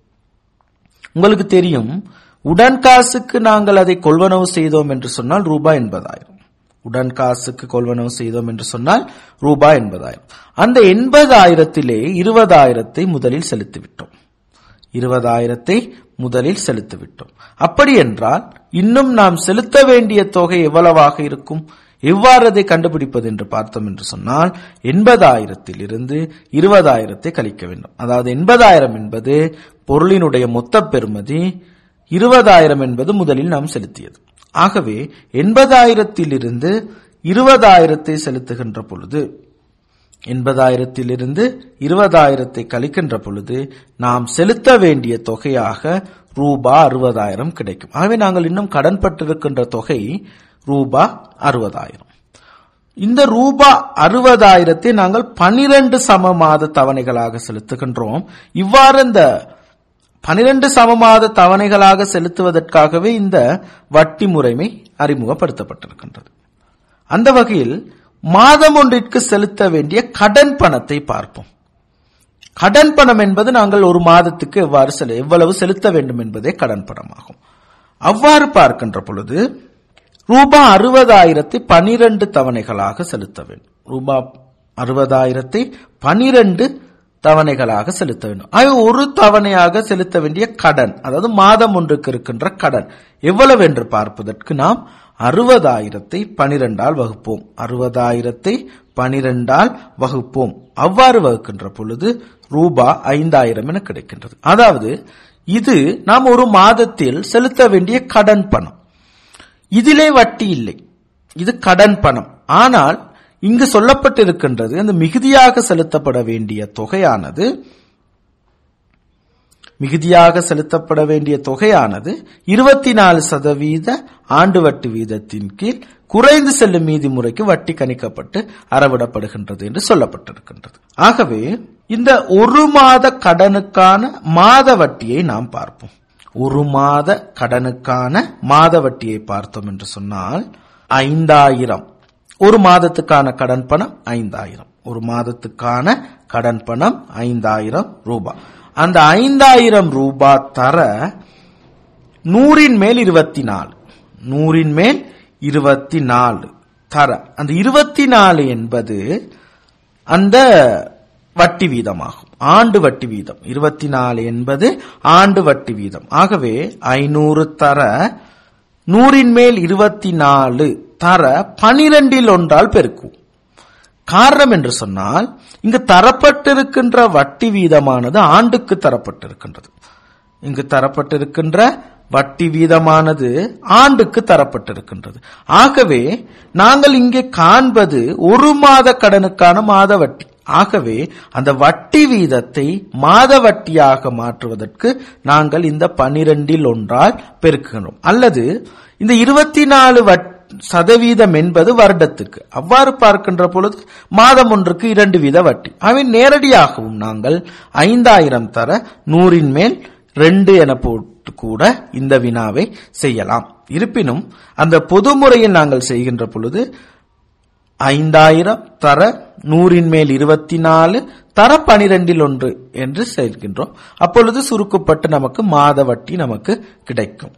உங்களுக்கு தெரியும், உடன் காசுக்கு நாங்கள் அதை கொள்வனவு செய்தோம் என்று சொன்னால் ரூபாய் எண்பதாயிரம். உடன் காசுக்கு கொள்வனவு செய்தோம் என்று சொன்னால் ரூபாய் எண்பதாயிரம். அந்த எண்பதாயிரத்திலே இருபதாயிரத்தை முதலில் செலுத்திவிட்டோம். இருபதாயிரத்தை முதலில் செலுத்திவிட்டோம். அப்படி என்றால் இன்னும் நாம் செலுத்த வேண்டிய தொகை எவ்வளவாக இருக்கும்? எவ்வாறு அதை கண்டுபிடிப்பது என்று பார்த்தோம் என்று சொன்னால், எண்பதாயிரத்தில் இருந்து இருபதாயிரத்தை கழிக்க வேண்டும். அதாவது எண்பதாயிரம் என்பது பொருளினுடைய மொத்த பெறுமதி, இருபதாயிரம் என்பது முதலில் நாம் செலுத்தியது. ஆகவே எண்பதாயிரத்தில் இருந்து இருபதாயிரத்தை செலுத்துகின்ற பொழுது, எண்பதாயிரத்தில் இருந்து இருபதாயிரத்தை கழிக்கின்ற பொழுது நாம் செலுத்த வேண்டிய தொகையாக ரூபா அறுபதாயிரம் கிடைக்கும். ஆகவே நாங்கள் இன்னும் கடன் பட்டிருக்கின்ற தொகை ரூபா அறுபதாயிரம். இந்த ரூபா அறுபதாயிரத்தை நாங்கள் பனிரெண்டு சமமாத தவணைகளாக செலுத்துகின்றோம். இவ்வாறு இந்த பனிரெண்டு சமமாத தவணைகளாக செலுத்துவதற்காகவே இந்த வட்டி முறைமை அறிமுகப்படுத்தப்பட்டிருக்கின்றது. அந்த வகையில் மாதம் ஒன்றிற்கு செலுத்த வேண்டிய கடன் பணத்தை பார்ப்போம். கடன் பணம் என்பது நாங்கள் ஒரு மாதத்துக்கு எவ்வாறு எவ்வளவு செலுத்த வேண்டும் என்பதே கடன் பணமாகும். அவ்வாறு பார்க்கின்ற பொழுது ரூபா அறுபதாயிரத்தை பனிரெண்டு தவணைகளாக செலுத்த வேண்டும். ரூபா அறுபதாயிரத்தை பனிரெண்டு தவணைகளாக செலுத்த வேண்டும். ஆக ஒரு தவணையாக செலுத்த வேண்டிய கடன், அதாவது மாதம் ஒன்றுக்கு இருக்கின்ற கடன் எவ்வளவு என்று பார்ப்பதற்கு நாம் அறுபதாயிரத்தை பனிரெண்டால் வகுப்போம். அறுபதாயிரத்தை பனிரெண்டால் வகுப்போம். அவ்வாறு வகுக்கின்ற பொழுது ரூபா ஐந்தாயிரம் என கிடைக்கின்றது. அதாவது இது நாம் ஒரு மாதத்தில் செலுத்த வேண்டிய கடன் பணம். இதிலே வட்டி இல்லை, இது கடன் பணம். ஆனால் இங்கு சொல்லப்பட்டிருக்கின்றது, அந்த மிகுதியாக செலுத்தப்பட வேண்டிய தொகையானது மிகுதியாக செலுத்தப்பட வேண்டிய தொகையானது இருபத்தி நாலு சதவீத ஆண்டு வட்டி வீதத்தின் கீழ் குறைந்து செல்லும் மீதி முறைக்கு வட்டி கணிக்கப்பட்டு அறவிடப்படுகின்றது என்று சொல்லப்பட்டிருக்கின்றது. ஆகவே இந்த ஒரு மாத கடனுக்கான மாத வட்டியை நாம் பார்ப்போம். ஒரு மாத கடனுக்கான மாத வட்டியை பார்த்தோம் என்று சொன்னால் ஐந்தாயிரம். ஒரு மாதத்துக்கான கடன் பணம் ஐந்தாயிரம். ஒரு மாதத்துக்கான கடன் பணம் ஐந்தாயிரம் ரூபாய். அந்த ஐந்தாயிரம் ரூபாய் தர நூறின் மேல் இருபத்தி நாலு நூறின் மேல் இருபத்தி நாலு தர அந்த இருபத்தி நாலு என்பது அந்த வட்டி வீதமாகும், ஆண்டு வட்டி வீதம். இருபத்தி நாலு என்பது ஆண்டு வட்டி வீதம். ஆகவே ஐநூறு தர நூறின் மேல் இருபத்தி நாலு தர பனிரெண்டில் ஒன்றால் பெருக்கும். காரணம் என்று சொன்னால், இங்கு தரப்பட்டிருக்கின்ற வட்டி வீதமானது ஆண்டுக்கு தரப்பட்டிருக்கின்றது. இங்கு தரப்பட்டிருக்கின்ற வட்டி வீதமானது ஆண்டுக்கு தரப்பட்டிருக்கின்றது. ஆகவே நாங்கள் இங்கே காண்பது ஒரு மாத கடனுக்கான மாத வட்டி. ஆகவே அந்த வட்டி வீதத்தை மாத வட்டியாக மாற்றுவதற்கு நாங்கள் இந்த பனிரெண்டில் ஒன்றால் பெருக்குகிறோம். அல்லது இந்த இருபத்தி நாலு சதவீதம் என்பது வருடத்துக்கு. அவ்வாறு பார்க்கின்ற பொழுது மாதம் ஒன்றுக்கு இரண்டு வீத வட்டி. அவை நேரடியாகவும் நாங்கள் ஐந்தாயிரம் தர நூறின் மேல் ரெண்டு என போட்டு கூட இந்த வினாவை செய்யலாம். இருப்பினும் அந்த பொது முறையில் நாங்கள் செய்கின்ற பொழுது ஐந்தாயிரம் தர நூறின் மேல் இருபத்தி நாலு தர பனிரெண்டில் ஒன்று என்று செய்கின்றோம். அப்பொழுது சுருக்கப்பட்டு நமக்கு மாத வட்டி நமக்கு கிடைக்கும்.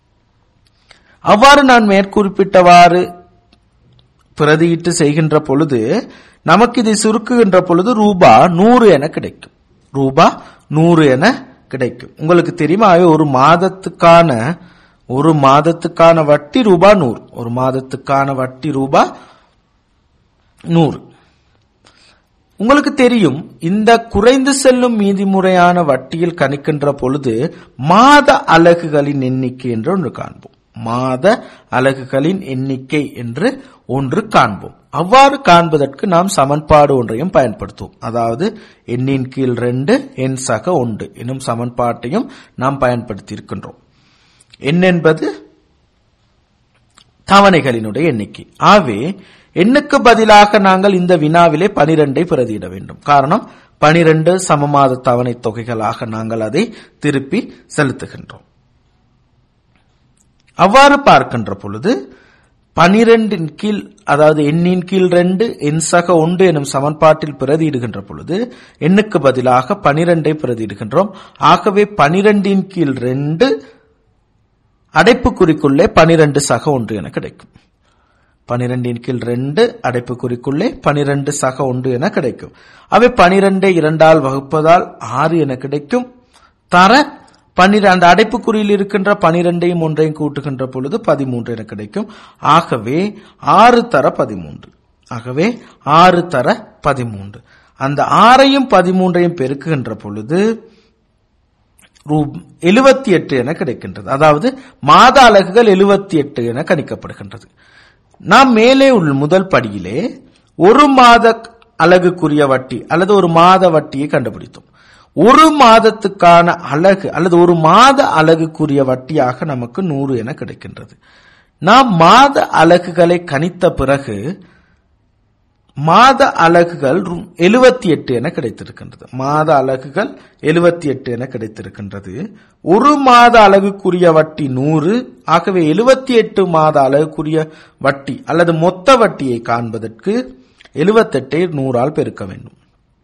அவ்வாறு நான் மேற்குறிப்பிட்டவாறு பிரதியிட்டு செய்கின்ற பொழுது நமக்கு இதை சுருக்குகின்ற பொழுது ரூபா நூறு என கிடைக்கும். ரூபா நூறு என கிடைக்கும். உங்களுக்கு தெரியுமா, ஒரு மாதத்துக்கான ஒரு மாதத்துக்கான வட்டி ரூபா நூறு. ஒரு மாதத்துக்கான வட்டி ரூபா நூறு. உங்களுக்கு தெரியும், இந்த குறைந்து செல்லும் மீதி முறையான வட்டியில் கணிக்கின்ற பொழுது மாத அலகுகளின் எண்ணிக்கை என்று ஒன்று காண்போம். மாத அலகுகளின் எண்ணிக்கை என்று ஒன்று காண்போம். அவ்வாறு காண்பதற்கு நாம் சமன்பாடு ஒன்றையும் பயன்படுத்துவோம். அதாவது எண்ணின் கீழ் ரெண்டு எண் சக ஒன்று எனும் சமன்பாட்டையும் நாம் பயன்படுத்தி இருக்கின்றோம். எண் என்பது தவணைகளினுடைய எண்ணிக்கை. ஆகவே எண்ணுக்கு பதிலாக நாங்கள் இந்த வினாவிலே பனிரெண்டை பிரதியிட வேண்டும். காரணம், பனிரெண்டு சமமாத தவணை தொகைகளாக நாங்கள் அதை திருப்பி செலுத்துகின்றோம். அவ்வாறு பார்க்கின்ற பொழுது பனிரெண்டின் கீழ், அதாவது எண்ணின் கீழ் ரெண்டு எண் சக ஒன்று எனும் சமன்பாட்டில் பிரதியிடுகின்ற பொழுது எண்ணுக்கு பதிலாக பனிரெண்டை பிரதியிடுகின்றோம். ஆகவே பனிரெண்டின் கீழ் ரெண்டு அடைப்பு குறிக்குள்ளே பனிரெண்டு சக ஒன்று என கிடைக்கும். பனிரெண்டின் கீழ் ரெண்டு அடைப்பு குறிக்குள்ளே பனிரெண்டு சக ஒன்று என கிடைக்கும். அவை பனிரெண்டை இரண்டால் வகுப்பதால் ஆறு என கிடைக்கும். தர பன்னிரண்டு அடைப்புக்குறியில் இருக்கின்ற பனிரெண்டையும் ஒன்றையும் கூட்டுகின்ற பொழுது பதிமூன்று என கிடைக்கும். ஆகவே ஆறு தர பதிமூன்று. ஆகவே ஆறு தர பதிமூன்று. அந்த ஆறையும் பதிமூன்றையும் பெருக்குகின்ற பொழுது எழுபத்தி எட்டு என கிடைக்கின்றது. அதாவது மாத அலகுகள் எழுபத்தி எட்டு என கணிக்கப்படுகின்றது. நாம் மேலே உள்ள முதல் படியிலே ஒரு மாத அலகுக்குரிய வட்டி அல்லது ஒரு மாத வட்டியை கண்டுபிடித்தோம். ஒரு மாதத்துக்கான அலகு அல்லது ஒரு மாத அலகுக்குரிய வட்டியாக நமக்கு நூறு என கிடைக்கின்றது. நாம் மாத அலகுகளை கணித்த பிறகு மாத அலகுகள் எழுபத்தி எட்டு என கிடைத்திருக்கின்றது. மாத அலகுகள் எழுபத்தி எட்டு என கிடைத்திருக்கின்றது. ஒரு மாத அலகுக்குரிய வட்டி நூறு. ஆகவே எழுபத்தி எட்டு மாத அலகுக்குரிய வட்டி அல்லது மொத்த வட்டியை காண்பதற்கு எழுபத்தி எட்டை நூறால் பெருக்க வேண்டும்.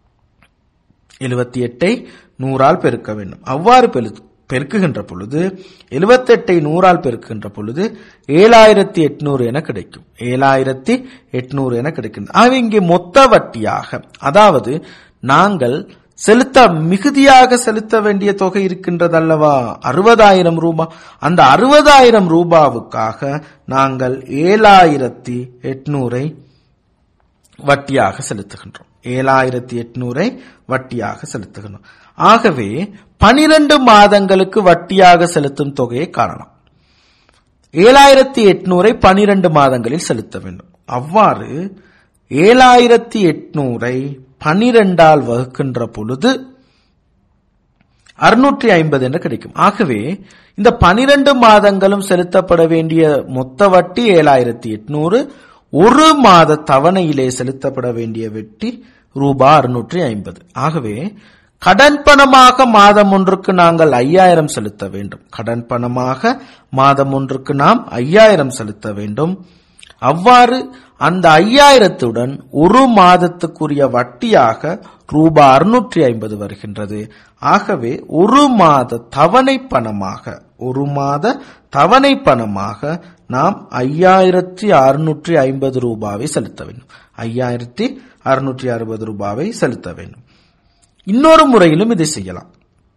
எழுபத்தி எட்டை நூறால் பெருக்க வேண்டும். அவ்வாறு பெருக்குகின்ற பொழுது எழுபத்தி எட்டை நூறால் பெருக்குகின்ற பொழுது ஏழாயிரத்தி எட்நூறு என கிடைக்கும். ஏழாயிரத்தி எட்நூறு என கிடைக்கின்றது. ஆக இங்கே மொத்த வட்டியாக, அதாவது நாங்கள் செலுத்த மிகுதியாக செலுத்த வேண்டிய தொகை இருக்கின்றது அல்லவா, அறுபதாயிரம் ரூபாய். அந்த அறுபதாயிரம் ரூபாவுக்காக நாங்கள் ஏழாயிரத்தி எட்நூறை வட்டியாக செலுத்துகின்றோம். ஏழாயிரத்தி எட்நூறை வட்டியாக செலுத்துகின்றோம். ஆகவே பனிரெண்டு மாதங்களுக்கு வட்டியாக செலுத்தும் தொகையை காணலாம். ஏழாயிரத்தி எட்நூறை பனிரெண்டு மாதங்களில் செலுத்த வேண்டும். அவ்வாறு ஏழாயிரத்தி எட்நூறை பனிரெண்டால் வகுக்கின்ற பொழுது அறுநூற்றி ஐம்பது என்று கிடைக்கும். ஆகவே இந்த பனிரெண்டு மாதங்களும் செலுத்தப்பட வேண்டிய மொத்த வட்டி ஏழாயிரத்தி எட்நூறு. ஒரு மாத தவணையிலே செலுத்தப்பட வேண்டிய வட்டி ரூபாய் அறுநூற்றி ஐம்பது. ஆகவே கடன் பணமாக மாதம் ஒன்றுக்கு நாங்கள் ஐயாயிரம் செலுத்த வேண்டும். கடன் பணமாக மாதம் ஒன்றுக்கு நாம் ஐயாயிரம் செலுத்த வேண்டும். அவ்வாறு அந்த ஐயாயிரத்துடன் ஒரு மாதத்துக்குரிய வட்டியாக ரூபாய் அறுநூற்றி ஐம்பது வருகின்றது. ஆகவே ஒரு மாத தவணை பணமாக ஒரு மாத தவணை பணமாக நாம் ஐயாயிரத்தி அறுநூற்றி ஐம்பது ரூபாவை செலுத்த வேண்டும். ஐயாயிரத்தி அறுநூற்றி அறுபது ரூபாவை செலுத்த வேண்டும். இன்னொரு முறையிலும் இதை செய்யலாம்.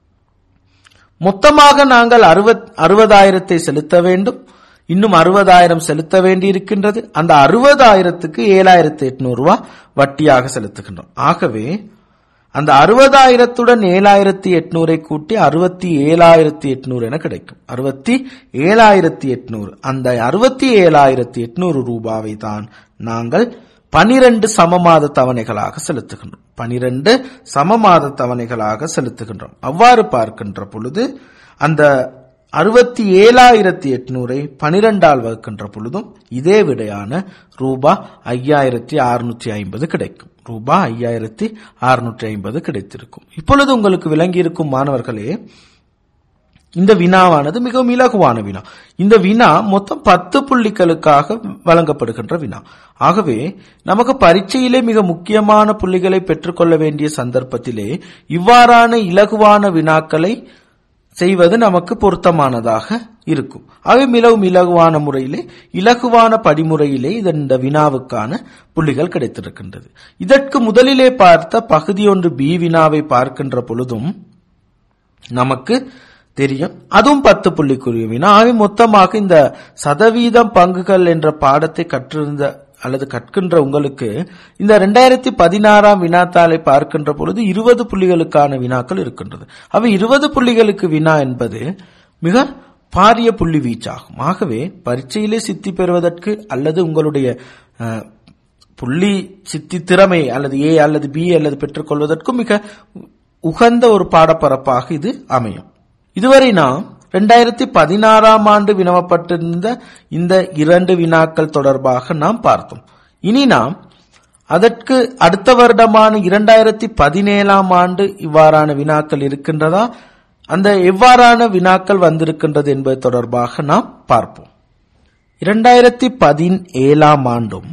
மொத்தமாக நாங்கள் அறுபதாயிரத்தை செலுத்த வேண்டும். இன்னும் அறுபதாயிரம் செலுத்த வேண்டி இருக்கின்றது. அந்த அறுபதாயிரத்துக்கு ஏழாயிரத்தி எட்நூறு ரூபாய் வட்டியாக செலுத்துகின்றோம். ஆகவே அந்த அறுபதாயிரத்துடன் ஏழாயிரத்தி எட்நூறை கூட்டி அறுபத்தி ஏழாயிரத்தி எட்நூறு என கிடைக்கும். அறுபத்தி ஏழாயிரத்தி எட்நூறு. அந்த அறுபத்தி ஏழாயிரத்தி எட்நூறு ரூபாவை தான் நாங்கள் பனிரெண்டு சமமாத தவணைகளாக செலுத்துகின்றோம். பனிரெண்டு சமமாத தவணைகளாக செலுத்துகின்றோம். அவ்வாறு பார்க்கின்ற பொழுது அந்த அறுபத்தி ஏழாயிரத்தி எட்நூறை பனிரெண்டால் வகுக்கின்ற பொழுதும் இதே விடையான ரூபாய் ஐயாயிரத்தி அறுநூற்றி ஐம்பது கிடைக்கும். ரூபாய் ஐயாயிரத்தி அறுநூற்றி ஐம்பது கிடைத்திருக்கும். இப்பொழுது உங்களுக்கு விளங்கி இருக்கும் மாணவர்களே, இந்த வினாவானது மிகவும் இலகுவான வினா. இந்த வினா மொத்தம் பத்து புள்ளிகளுக்காக வழங்கப்படுகின்ற வினா. ஆகவே நமக்கு பரீட்சையிலே மிக முக்கியமான புள்ளிகளை பெற்றுக்கொள்ள வேண்டிய சந்தர்ப்பத்திலே இவ்வாறான இலகுவான வினாக்களை செய்வது நமக்கு பொருத்தமானதாக இருக்கும். அவை மிகவும் இலகுவான முறையிலே இலகுவான படிமுறையிலே இந்த வினாவுக்கான புள்ளிகள் கிடைத்திருக்கின்றது. இதற்கு முதலிலே பார்த்த பகுதி ஒன்று பி வினாவை பார்க்கின்ற பொழுதும் நமக்கு தெரியும். அதுவும் பத்து புள்ளிக்குரிய வினா. ஆகவே மொத்தமாக இந்த சதவீதம் பங்குகள் என்ற பாடத்தை கற்றிருந்த அல்லது கற்கின்ற உங்களுக்கு இந்த இரண்டாயிரத்தி பதினாறாம் வினாத்தாளை பார்க்கின்ற பொழுது இருபது புள்ளிகளுக்கான வினாக்கள் இருக்கின்றது. அவை இருபது புள்ளிகளுக்கு வினா என்பது மிக பாரிய புள்ளி வீச்சாகும். ஆகவே பரீட்சையிலே சித்தி பெறுவதற்கு அல்லது உங்களுடைய புள்ளி சித்தி திறமை அல்லது ஏ அல்லது பி அல்லது பெற்றுக் கொள்வதற்கும் மிக உகந்த ஒரு பாடப்பரப்பாக இது அமையும். இதுவரை நாம் இரண்டாயிரத்தி பதினாறாம் ஆண்டு வினவப்பட்டிருந்த இந்த இரண்டு வினாக்கள் தொடர்பாக நாம் பார்த்தோம். இனி நாம் அதற்கு அடுத்த வருடமான இரண்டாயிரத்தி பதினேழாம் ஆண்டு இவ்வாறான வினாக்கள் இருக்கின்றதா, அந்த எவ்வாறான வினாக்கள் வந்திருக்கின்றது என்பது தொடர்பாக நாம் பார்ப்போம். இரண்டாயிரத்தி பதினேழாம் ஆண்டும்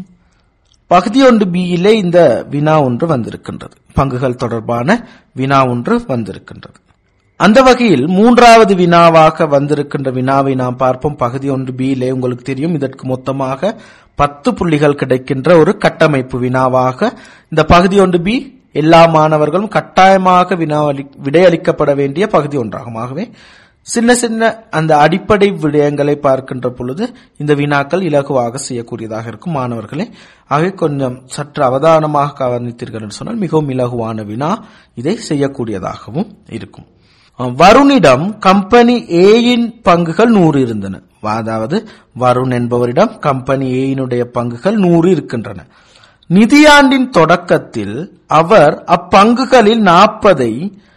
பகுதி ஒன்று பியிலே இந்த வினா ஒன்று வந்திருக்கின்றது. பங்குகள் தொடர்பான வினா ஒன்று வந்திருக்கின்றது. அந்த வகையில் மூன்றாவது வினாவாக வந்திருக்கின்ற வினாவை நாம் பார்ப்போம். பகுதி ஒன்று பியிலே உங்களுக்கு தெரியும், இதற்கு மொத்தமாக பத்து புள்ளிகள் கிடைக்கின்ற ஒரு கட்டமைப்பு வினாவாக இந்த பகுதி ஒன்று பி எல்லா மாணவர்களும் கட்டாயமாக வினாவளி விடையளிக்கப்பட வேண்டிய பகுதி ஒன்றாகும். ஆகவே சின்ன சின்ன அந்த அடிப்படை விடயங்களை பார்க்கின்ற பொழுது இந்த வினாக்கள் இலகுவாக செய்யக்கூடியதாக இருக்கும் மாணவர்களே. ஆகவே கொஞ்சம் சற்று அவதானமாக கவனித்தீர்கள் என்று சொன்னால் மிகவும் இலகுவான வினா, இதை செய்யக்கூடியதாகவும் இருக்கும். வருணிடம் கம்பெனி ஏயின் பங்குகள் நூறு இருந்தன. அதாவது வருண் என்பவரிடம் கம்பெனி ஏயினுடைய பங்குகள் நூறு இருக்கின்றன. நிதியாண்டின் தொடக்கத்தில் அவர் அப்பங்குகளில் நாற்பதை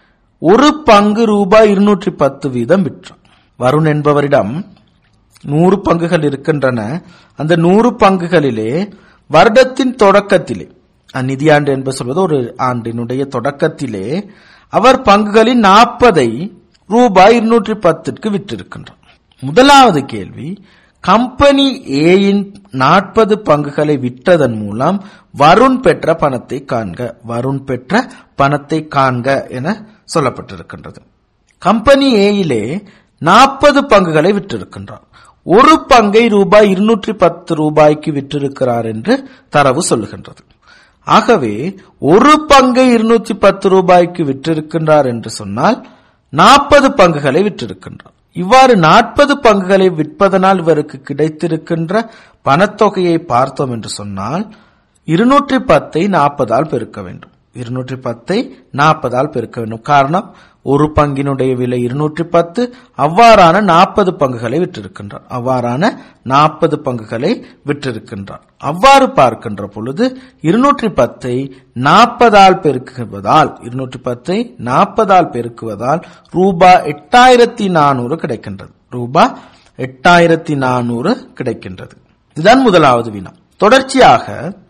ஒரு பங்கு ரூபாய் இருநூற்றி பத்து வீதம் விற்றார். வருண் என்பவரிடம் நூறு பங்குகள் இருக்கின்றன. அந்த நூறு பங்குகளிலே வருடத்தின் தொடக்கத்திலே, நிதியாண்டு என்பது சொல்வது ஒரு ஆண்டினுடைய தொடக்கத்திலே, அவர் பங்குகளின் நாற்பதை ரூபாய் இருநூற்றி பத்திற்கு விற்றிருக்கின்றார். முதலாவது கேள்வி, கம்பெனி ஏயின் நாற்பது பங்குகளை விற்றதன் மூலம் வருண் பெற்ற பணத்தை காண்க. வருண் பெற்ற பணத்தை காண்க என சொல்லப்பட்டிருக்கின்றது. கம்பெனி ஏயிலே நாற்பது பங்குகளை விற்றிருக்கின்றார். ஒரு பங்கை ரூபாய் இருநூற்றி பத்து ரூபாய்க்கு விற்றிருக்கிறார் என்று தரவு சொல்லுகின்றது. ஆகவே ஒரு பங்கை இருநூற்றி பத்து ரூபாய்க்கு விற்றிருக்கின்றார் என்று சொன்னால் நாற்பது பங்குகளை விற்றிருக்கின்றார். இவ்வாறு நாற்பது பங்குகளை விற்பதனால் இவருக்கு கிடைத்திருக்கின்ற பணத்தொகையை பார்த்தோம் என்று சொன்னால் இருநூற்றி பத்தை நாற்பதால் பெருக்க வேண்டும். இருநூற்றி பத்தை நாற்பதால் பெருக்க வேண்டும். காரணம், ஒரு பங்கினுடைய விலை இருநூற்றி பத்து, அவ்வாறான நாற்பது பங்குகளை விற்றிருக்கின்றார். அவ்வாறான நாற்பது பங்குகளை விற்றிருக்கின்றார். அவ்வாறு பார்க்கின்ற பொழுது இருநூற்றி பத்தை நாற்பதால் பெருக்குவதால் இருநூற்றி பத்தை நாற்பதால் பெருக்குவதால் ரூபாய் எட்டாயிரத்தி நானூறு கிடைக்கின்றது. ரூபாய் எட்டாயிரத்தி நானூறு கிடைக்கின்றது. இதுதான் முதலாவது வினா. தொடர்ச்சியாக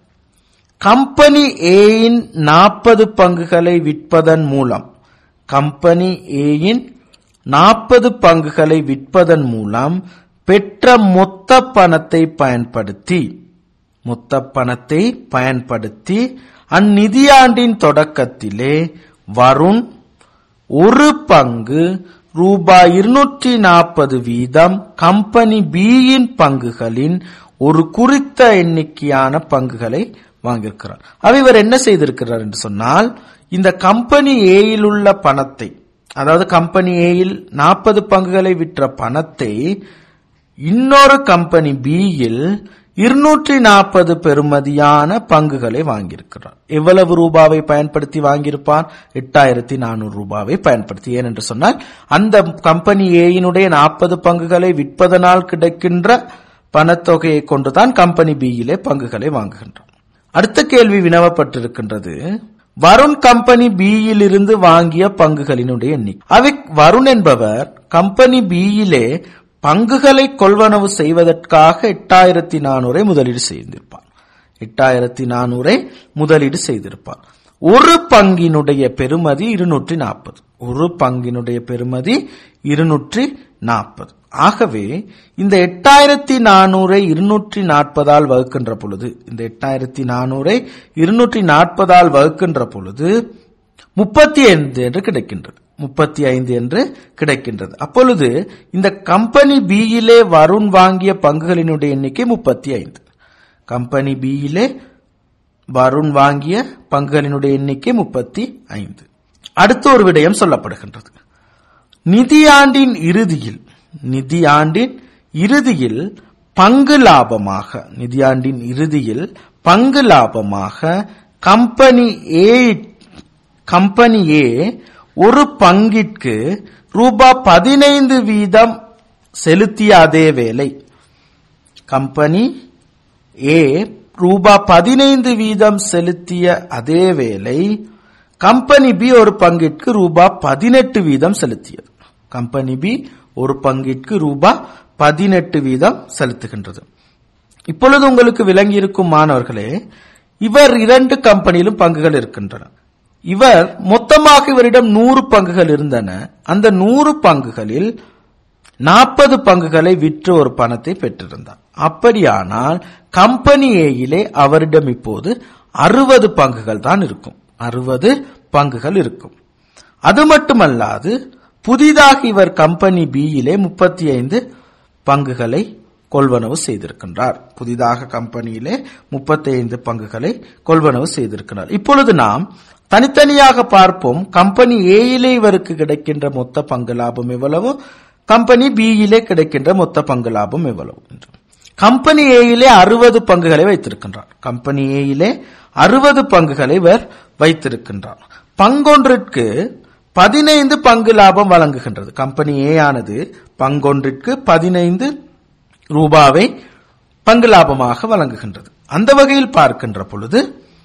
கம்பெனி ஏயின் நாற்பது பங்குகளை விற்பதன் மூலம் கம்பெனி ஏயின் நாற்பது பங்குகளை விற்பதன் மூலம் பெற்ற மொத்த பணத்தை பயன்படுத்தி மொத்த பணத்தை பயன்படுத்தி அந்நிதியாண்டின் தொடக்கத்திலே வருண் ஒரு பங்கு ரூபாய் இருநூற்றி நாற்பது வீதம் கம்பெனி பியின் பங்குகளின் ஒரு குறித்த எண்ணிக்கையான பங்குகளை வாங்கியிருக்கிறார். அவ இவர் என்ன செய்திருக்கிறார் என்று சொன்னால், இந்த கம்பெனி ஏயில் உள்ள பணத்தை, அதாவது கம்பெனி ஏயில் நாற்பது பங்குகளை விற்ற பணத்தை இன்னொரு கம்பெனி பியில் இருநூற்றி நாற்பது பெறுமதியான பங்குகளை வாங்கியிருக்கிறார். எவ்வளவு ரூபாவை பயன்படுத்தி வாங்கியிருப்பார்? எட்டாயிரத்தி நானூறு ரூபாவை பயன்படுத்தி. ஏனென்று சொன்னால் அந்த கம்பெனி ஏயினுடைய நாற்பது பங்குகளை விற்பதனால் கிடைக்கின்ற பணத்தொகையை கொண்டுதான் கம்பெனி பியிலே பங்குகளை வாங்குகின்றார். அடுத்த கேள்வி வினவப்பட்டிருக்கின்றது, வருண் கம்பெனி பியில் இருந்து வாங்கிய பங்குகளினுடைய எண்ணிக்கை. அவை வருண் என்பவர் கம்பெனி பியிலே பங்குகளை கொள்வனவு செய்வதற்காக எட்டாயிரத்தி நானூறை முதலீடு செய்திருப்பார். எட்டாயிரத்தி நானூறை முதலீடு செய்திருப்பார். ஒரு பங்கினுடைய பெறுமதி இருநூற்றி நாற்பது. ஒரு பங்கினுடைய பெறுமதி இருநூற்றி நாற்பது. ஆகவே இந்த எட்டாயிரத்தி நானூறை இருநூற்றி நாற்பதால் வகுக்கின்ற பொழுது இந்த எட்டாயிரத்தி நானூறை இருநூற்றி நாற்பதால் வகுக்கின்ற பொழுது முப்பத்தி ஐந்து என்று கிடைக்கின்றது. முப்பத்தி ஐந்து என்று கிடைக்கின்றது. அப்பொழுது இந்த கம்பெனி பியிலே வருண் வாங்கிய பங்குகளினுடைய எண்ணிக்கை முப்பத்தி ஐந்து. கம்பெனி பியிலே வருண் வாங்கிய பங்குகளினுடைய எண்ணிக்கை முப்பத்தி ஐந்து. அடுத்த ஒரு விடயம் சொல்லப்படுகின்றது. நிதியாண்டின் இறுதியில் நிதியாண்டின் இறுதியில் பங்கு லாபமாக நிதியாண்டின் இறுதியில் பங்கு லாபமாக கம்பெனி ஏ கம்பெனி ஏ ஒரு பங்கிற்கு ரூபாய் பதினைந்து வீதம் செலுத்திய அதே வேளை கம்பெனி ஏ ரூபாய் பதினைந்து வீதம் செலுத்திய அதே வேளை கம்பெனி பி ஒரு பங்கிற்கு ரூபாய் பதினெட்டு வீதம் செலுத்தியது. கம்பெனி பி ஒரு பங்கிற்கு ரூபாய் பதினெட்டு வீதம் செலுத்துகின்றது. இப்பொழுது உங்களுக்கு விளங்கி இருக்கும் மாணவர்களே, இவர் இரண்டு கம்பெனியிலும் பங்குகள் இருக்கின்றன. இவர் மொத்தமாக இவரிடம் நூறு பங்குகள் இருந்தன. அந்த நூறு பங்குகளில் நாற்பது பங்குகளை விற்று ஒரு பணத்தை பெற்றிருந்தார். அப்படியானால் கம்பெனி ஏயிலே அவரிடம் இப்போது அறுபது பங்குகள் தான் இருக்கும். அறுபது பங்குகள் இருக்கும். அது மட்டுமல்லாது புதிதாக இவர் கம்பெனி பியிலே முப்பத்தி ஐந்து பங்குகளை கொள்வனவு செய்திருக்கின்றார். புதிதாக கம்பெனியிலே முப்பத்தி ஐந்து பங்குகளை கொள்வனவு செய்திருக்கிறார். இப்பொழுது நாம் தனித்தனியாக பார்ப்போம். கம்பெனி ஏயிலே இவருக்கு கிடைக்கின்ற மொத்த பங்கு லாபம் எவ்வளவு, கம்பெனி பியிலே கிடைக்கின்ற மொத்த பங்கு லாபம் எவ்வளவு என்று. கம்பெனி ஏயிலே அறுபது பங்குகளை வைத்திருக்கின்றார். கம்பெனி ஏயிலே அறுபது பங்குகளை இவர் வைத்திருக்கின்றார். பங்கொன்றிற்கு பதினைந்து பங்கு லாபம் வழங்குகின்றது. கம்பெனி ஏ ஆனது பங்கொன்றிற்கு பதினைந்து ரூபாவை பங்கு லாபமாக வழங்குகின்றது. அந்த வகையில் பார்க்கின்ற பொழுது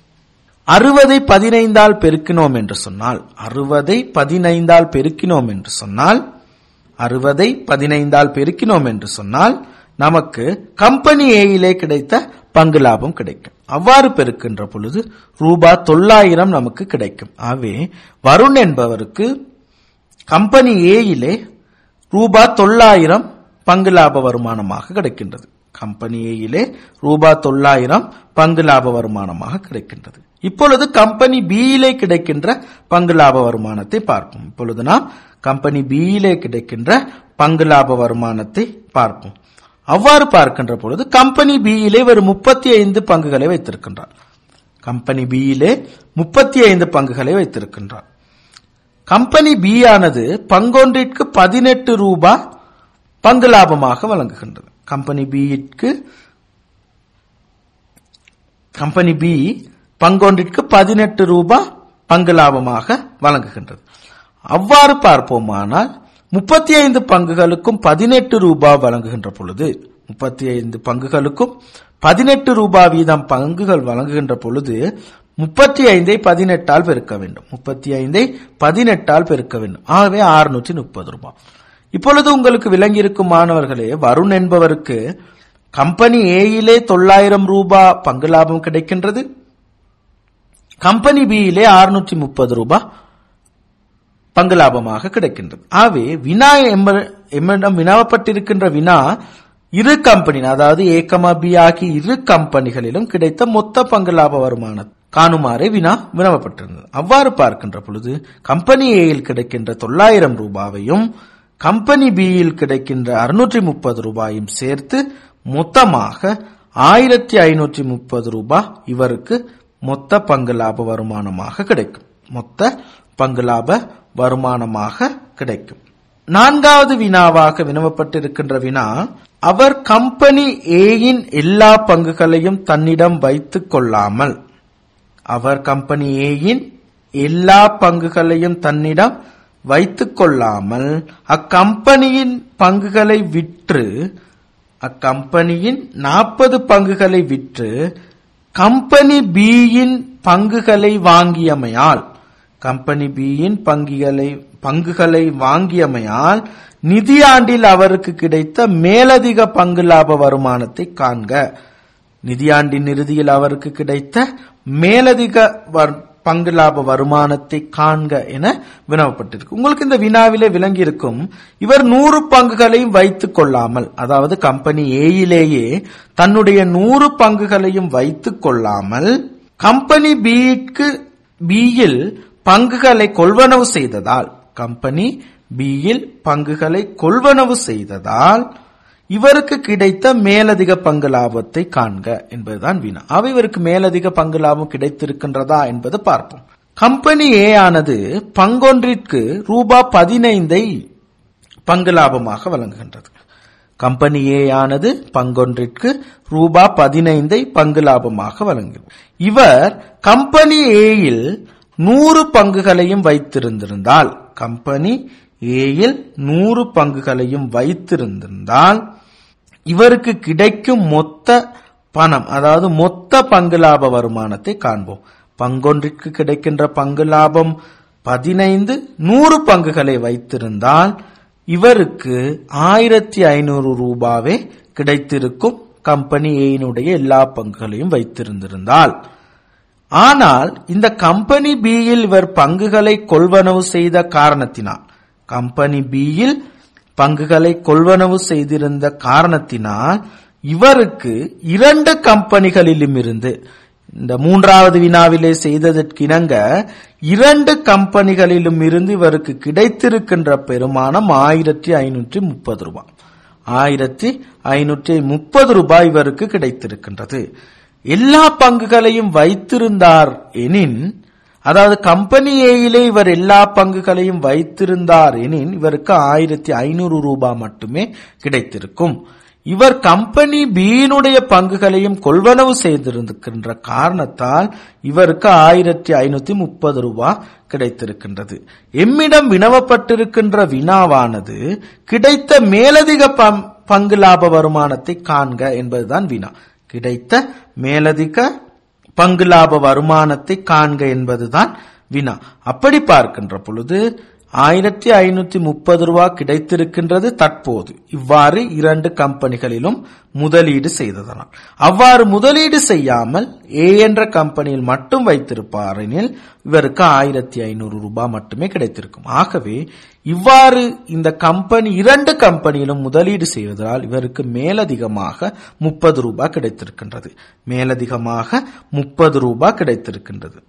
அறுபதை பதினைந்தால் பெருக்கினோம் என்று சொன்னால் அறுபதை பதினைந்தால் பெருக்கினோம் என்று சொன்னால் அறுபதை பதினைந்தால் பெருக்கினோம் என்று சொன்னால் நமக்கு கம்பெனி ஏயிலே கிடைத்த பங்கு லாபம் கிடைக்கும். அவ்வாறு பெருக்கின்ற பொழுது ரூபாய் தொள்ளாயிரம் நமக்கு கிடைக்கும். ஆகவே வருண் என்பவருக்கு கம்பெனி ஏயிலே ரூபாய் தொள்ளாயிரம் பங்கு லாப வருமானமாக கிடைக்கின்றது. கம்பெனி ஏயிலே ரூபாய் தொள்ளாயிரம் பங்கு லாப வருமானமாக கிடைக்கின்றது. இப்பொழுது கம்பெனி பியிலே கிடைக்கின்ற பங்கு லாப வருமானத்தை பார்ப்போம். இப்பொழுது நாம் கம்பெனி பியிலே கிடைக்கின்ற பங்கு லாப வருமானத்தை பார்ப்போம். அவ்வாறு பார்க்கின்ற பொழுது கம்பெனி பியிலே ஒரு முப்பத்தி ஐந்து பங்குகளை வைத்திருக்கின்றார். கம்பெனி பியிலே முப்பத்தி ஐந்து பங்குகளை வைத்திருக்கின்றார். கம்பெனி பி ஆனது பங்கொன்றிற்கு பதினெட்டு ரூபாய் பங்கு லாபமாக வழங்குகின்றது. கம்பெனி பிக்கு கம்பெனி பி பங்கொன்றிற்கு பதினெட்டு ரூபாய் பங்கு லாபமாக வழங்குகின்றது. அவ்வாறு பார்ப்போமானால் முப்பத்தி ஐந்து பங்குகளுக்கும் பதினெட்டு ரூபாய் வழங்குகின்ற பொழுது முப்பத்தி ஐந்து பங்குகளுக்கும் பதினெட்டு ரூபாய் வீதம் பங்குகள் வழங்குகின்ற பொழுது முப்பத்தி ஐந்தை பதினெட்டால் பெருக்க வேண்டும். முப்பத்தி ஐந்தை பதினெட்டால் பெருக்க வேண்டும். ஆகவே அறுநூற்றி முப்பது ரூபாய். இப்பொழுது உங்களுக்கு விளங்கியிருக்கும் மாணவர்களே, வருண் என்பவருக்கு கம்பெனி ஏயிலே தொள்ளாயிரம் ரூபாய் பங்கு லாபம் கிடைக்கின்றது. கம்பெனி பியிலே அறுநூற்றி முப்பது ரூபாய் பங்கு லாபமாக கிடைக்கின்றது. ஆகவே வினா எம்மிடம் வினாவப்பட்டிருக்கின்ற வினா இரு கம்பெனி, அதாவது ஏ கமா பி ஆகிய இரு கம்பெனிகளிலும் கிடைத்த மொத்த பங்கு லாப வருமானம் காணுமாறு வினா வினவப்பட்டிருந்தது. அவ்வாறு பார்க்கின்ற பொழுது கம்பெனி ஏயில் கிடைக்கின்ற தொள்ளாயிரம் ரூபாவையும் கம்பெனி பியில் கிடைக்கின்ற அறுநூற்றி முப்பது ரூபாயும் சேர்த்து மொத்தமாக ஆயிரத்தி ஐநூற்றி முப்பது ரூபாய் இவருக்கு மொத்த பங்கு லாப வருமானமாக கிடைக்கும். மொத்த பங்கு லாப வருமானமாக கிடைக்கும். நான்காவது வினாவாக வினவப்பட்டிருக்கின்ற வினா, அவர் கம்பெனி ஏயின் எல்லா பங்குகளையும் தன்னிடம் வைத்துக் கொள்ளாமல் அவர் கம்பெனி ஏயின் எல்லா பங்குகளையும் தன்னிடம் வைத்துக் கொள்ளாமல் அக்கம்பெனியின் பங்குகளை விற்று அக்கம்பெனியின் நாற்பது பங்குகளை விற்று கம்பெனி பியின் பங்குகளை வாங்கியமையால் கம்பெனி பியின் பங்குகளை பங்குகளை வாங்கியமையால் நிதியாண்டில் அவருக்கு கிடைத்த மேலதிக பங்கு லாப வருமானத்தை காண்க. நிதியாண்டின் இறுதியில் அவருக்கு கிடைத்த மேலதிக பங்கு லாப வருமானத்தை காண்க என வினவப்பட்டிருக்கு. உங்களுக்கு இந்த வினாவிலே விளங்கி இருக்கும், இவர் நூறு பங்குகளையும் வைத்துக் கொள்ளாமல், அதாவது கம்பெனி ஏயிலேயே தன்னுடைய நூறு பங்குகளையும் வைத்துக் கொள்ளாமல் கம்பெனி பிக்கு பியில் பங்குகளை கொள்வனவு செய்ததால் கம்பெனி பியில் பங்குகளை கொள்வனவு செய்ததால் இவருக்கு கிடைத்த மேலதிக பங்கு லாபத்தை காண்க என்பதுதான் வினா. அவை இவருக்கு மேலதிக பங்கு லாபம் கிடைத்திருக்கின்றதா என்பது பார்ப்போம். கம்பெனி ஏ ஆனது பங்கொன்றிற்கு ரூபாய் பதினைந்தை பங்கு லாபமாக வழங்குகின்றது. கம்பெனி ஏ ஆனது பங்கொன்றிற்கு ரூபா பதினைந்தை பங்கு லாபமாக வழங்குகிறது. இவர் கம்பெனி ஏயில் நூறு பங்குகளையும் வைத்திருந்திருந்தால் கம்பெனி ஏயில் நூறு பங்குகளையும் வைத்திருந்திருந்தால் இவருக்கு கிடைக்கும் மொத்த பணம், அதாவது மொத்த பங்கு லாப வருமானத்தை காண்போம். பங்கொன்றிற்கு கிடைக்கின்ற பங்கு லாபம் பதினைந்து, நூறு பங்குகளை வைத்திருந்தால் இவருக்கு ஆயிரத்தி ஐநூறு ரூபாவே கிடைத்திருக்கும் கம்பெனி ஏயினுடைய எல்லா பங்குகளையும் வைத்திருந்திருந்தால். ஆனால் இந்த கம்பெனி பியில் இவர் பங்குகளை கொள்வனவு செய்த காரணத்தினால், கம்பெனி பியில் பங்குகளை கொள்வனவு செய்திருந்த காரணத்தினால் இவருக்கு இரண்டு கம்பெனிகளிலும் இருந்து, இந்த மூன்றாவது வினாவிலே செய்ததற்கிணங்க இரண்டு கம்பெனிகளிலும் இருந்து இவருக்கு கிடைத்திருக்கின்ற பெருமானம் ஆயிரத்தி ஐநூற்றி முப்பது ரூபாய் ஆயிரத்தி ஐநூற்றி முப்பது ரூபாய் இவருக்கு கிடைத்திருக்கின்றது. எல்லா பங்குகளையும் வைத்திருந்தார் எனின், அதாவது கம்பெனி ஏயிலே இவர் எல்லா பங்குகளையும் வைத்திருந்தார் எனின் இவருக்கு ஆயிரத்தி ஐநூறு ரூபாய் மட்டுமே கிடைத்திருக்கும். இவர் கம்பெனி பியினுடைய பங்குகளையும் கொள்வனவு செய்திருக்கின்ற காரணத்தால் இவருக்கு ஆயிரத்தி ஐநூத்தி முப்பது ரூபாய் கிடைத்திருக்கின்றது. எம்மிடம் வினவப்பட்டிருக்கின்ற வினாவானது கிடைத்த மேலதிக பங்கு லாப வருமானத்தை காண்க என்பதுதான் வினா. கிடைத்த மேலதிக பங்கு லாப வருமானத்தை காண்க என்பதுதான் வினா. அப்படி பார்க்கின்ற பொழுது ஆயிரத்தி ஐநூத்தி முப்பது ரூபாய் கிடைத்திருக்கின்றது தற்போது இவ்வாறு இரண்டு கம்பெனிகளிலும் முதலீடு செய்ததனால். அவ்வாறு முதலீடு செய்யாமல் ஏ என்ற கம்பெனியில் மட்டும் வைத்திருப்பாரெனில் இவருக்கு ஆயிரத்தி ஐநூறு ரூபாய் மட்டுமே கிடைத்திருக்கும். ஆகவே இவ்வாறு இந்த கம்பெனி இரண்டு கம்பெனியிலும் முதலீடு செய்வதால் இவருக்கு மேலதிகமாக முப்பது ரூபாய் கிடைத்திருக்கின்றது. மேலதிகமாக முப்பது ரூபாய் கிடைத்திருக்கின்றது.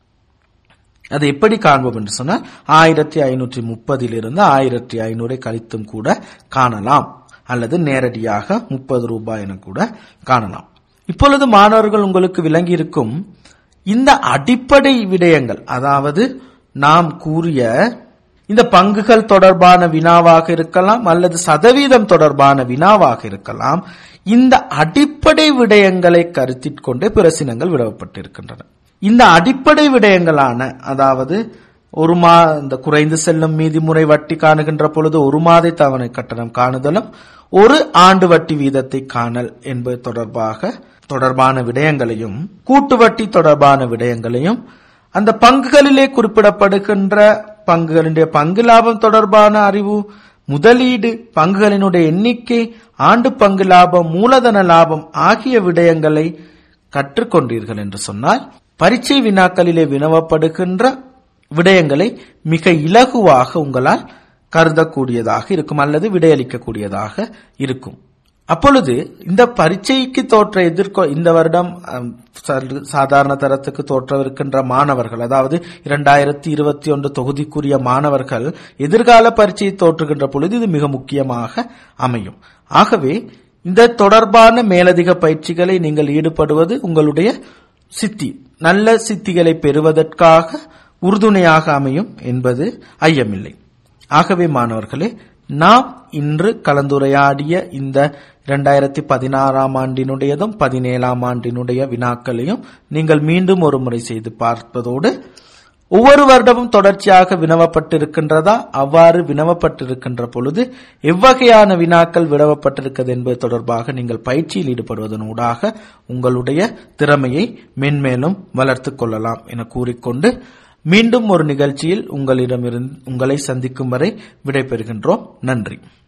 அது எப்படி காண்போம் என்று சொன்னால் ஆயிரத்தி ஐநூற்றி முப்பதில் இருந்து ஆயிரத்தி ஐநூறை கழித்தும் கூட காணலாம், அல்லது நேரடியாக முப்பது ரூபாய் என கூட காணலாம். இப்பொழுது மாணவர்கள் உங்களுக்கு விளங்கி இருக்கும் இந்த அடிப்படை விடயங்கள், அதாவது நாம் கூறிய இந்த பங்குகள் தொடர்பான வினாவாக இருக்கலாம் அல்லது சதவீதம் தொடர்பான வினாவாக இருக்கலாம். இந்த அடிப்படை விடயங்களை கருத்தில் கொண்டே பிரசினங்கள் விடப்பட்டிருக்கின்றன. இந்த அடிப்படை விடயங்களான, அதாவது ஒரு மா இந்த குறைந்து செல்லும் மீதி முறை வட்டி காணுகின்ற பொழுது ஒரு மாத தவணை கட்டணம் காணுதலும், ஒரு ஆண்டு வட்டி வீதத்தை காணல் என்பது தொடர்பாக தொடர்பான விடயங்களையும், கூட்டு வட்டி தொடர்பான விடயங்களையும், அந்த பங்குகளிலே குறிப்பிடப்படுகின்ற பங்குகளினுடைய பங்கு லாபம் தொடர்பான அறிவு, முதலீடு, பங்குகளினுடைய எண்ணிக்கை, ஆண்டு பங்கு லாபம், மூலதன லாபம் ஆகிய விடயங்களை கற்றுக்கொண்டீர்கள் என்று சொன்னால் பரீட்சை வினாக்களிலே வினவப்படுகின்ற விடயங்களை மிக இலகுவாக உங்களால் கருதக்கூடியதாக இருக்கும் அல்லது விடையளிக்கக்கூடியதாக இருக்கும். அப்பொழுது இந்த பரீட்சைக்கு தோற்ற எதிர்கொ இந்த வருடம் சாதாரண தரத்துக்கு தோற்றவிருக்கின்ற மாணவர்கள், அதாவது இரண்டாயிரத்தி இருபத்தி ஒன்று தொகுதிக்குரிய மாணவர்கள் எதிர்கால பரீட்சையை தோற்றுகின்ற பொழுது இது மிக முக்கியமாக அமையும். ஆகவே இந்த தொடர்பான மேலதிக பயிற்சிகளை நீங்கள் ஈடுபடுவது உங்களுடைய சித்தி, நல்ல சித்திகளை பெறுவதற்காக உறுதுணையாக அமையும் என்பது ஐயமில்லை. ஆகவே மாணவர்களே, நாம் இன்று கலந்துரையாடிய இந்த இரண்டாயிரத்தி பதினாறாம் ஆண்டினுடையதும் பதினேழாம் ஆண்டினுடைய வினாக்களையும் நீங்கள் மீண்டும் ஒரு முறை செய்து பார்ப்பதோடு, ஒவ்வொரு வருடமும் தொடர்ச்சியாக வினவப்பட்டிருக்கின்றதா, அவ்வாறு வினவப்பட்டிருக்கின்ற பொழுது எவ்வகையான வினாக்கள் வினவப்பட்டிருக்கிறது என்பது தொடர்பாக நீங்கள் பயிற்சியில் ஈடுபடுவதன் ஊடாக உங்களுடைய திறமையை மென்மேலும் வளர்த்துக் கொள்ளலாம் என கூறிக்கொண்டு மீண்டும் ஒரு நிகழ்ச்சியில் உங்களிடமிருந்து உங்களை சந்திக்கும் வரை விடைபெறுகின்றோம். நன்றி.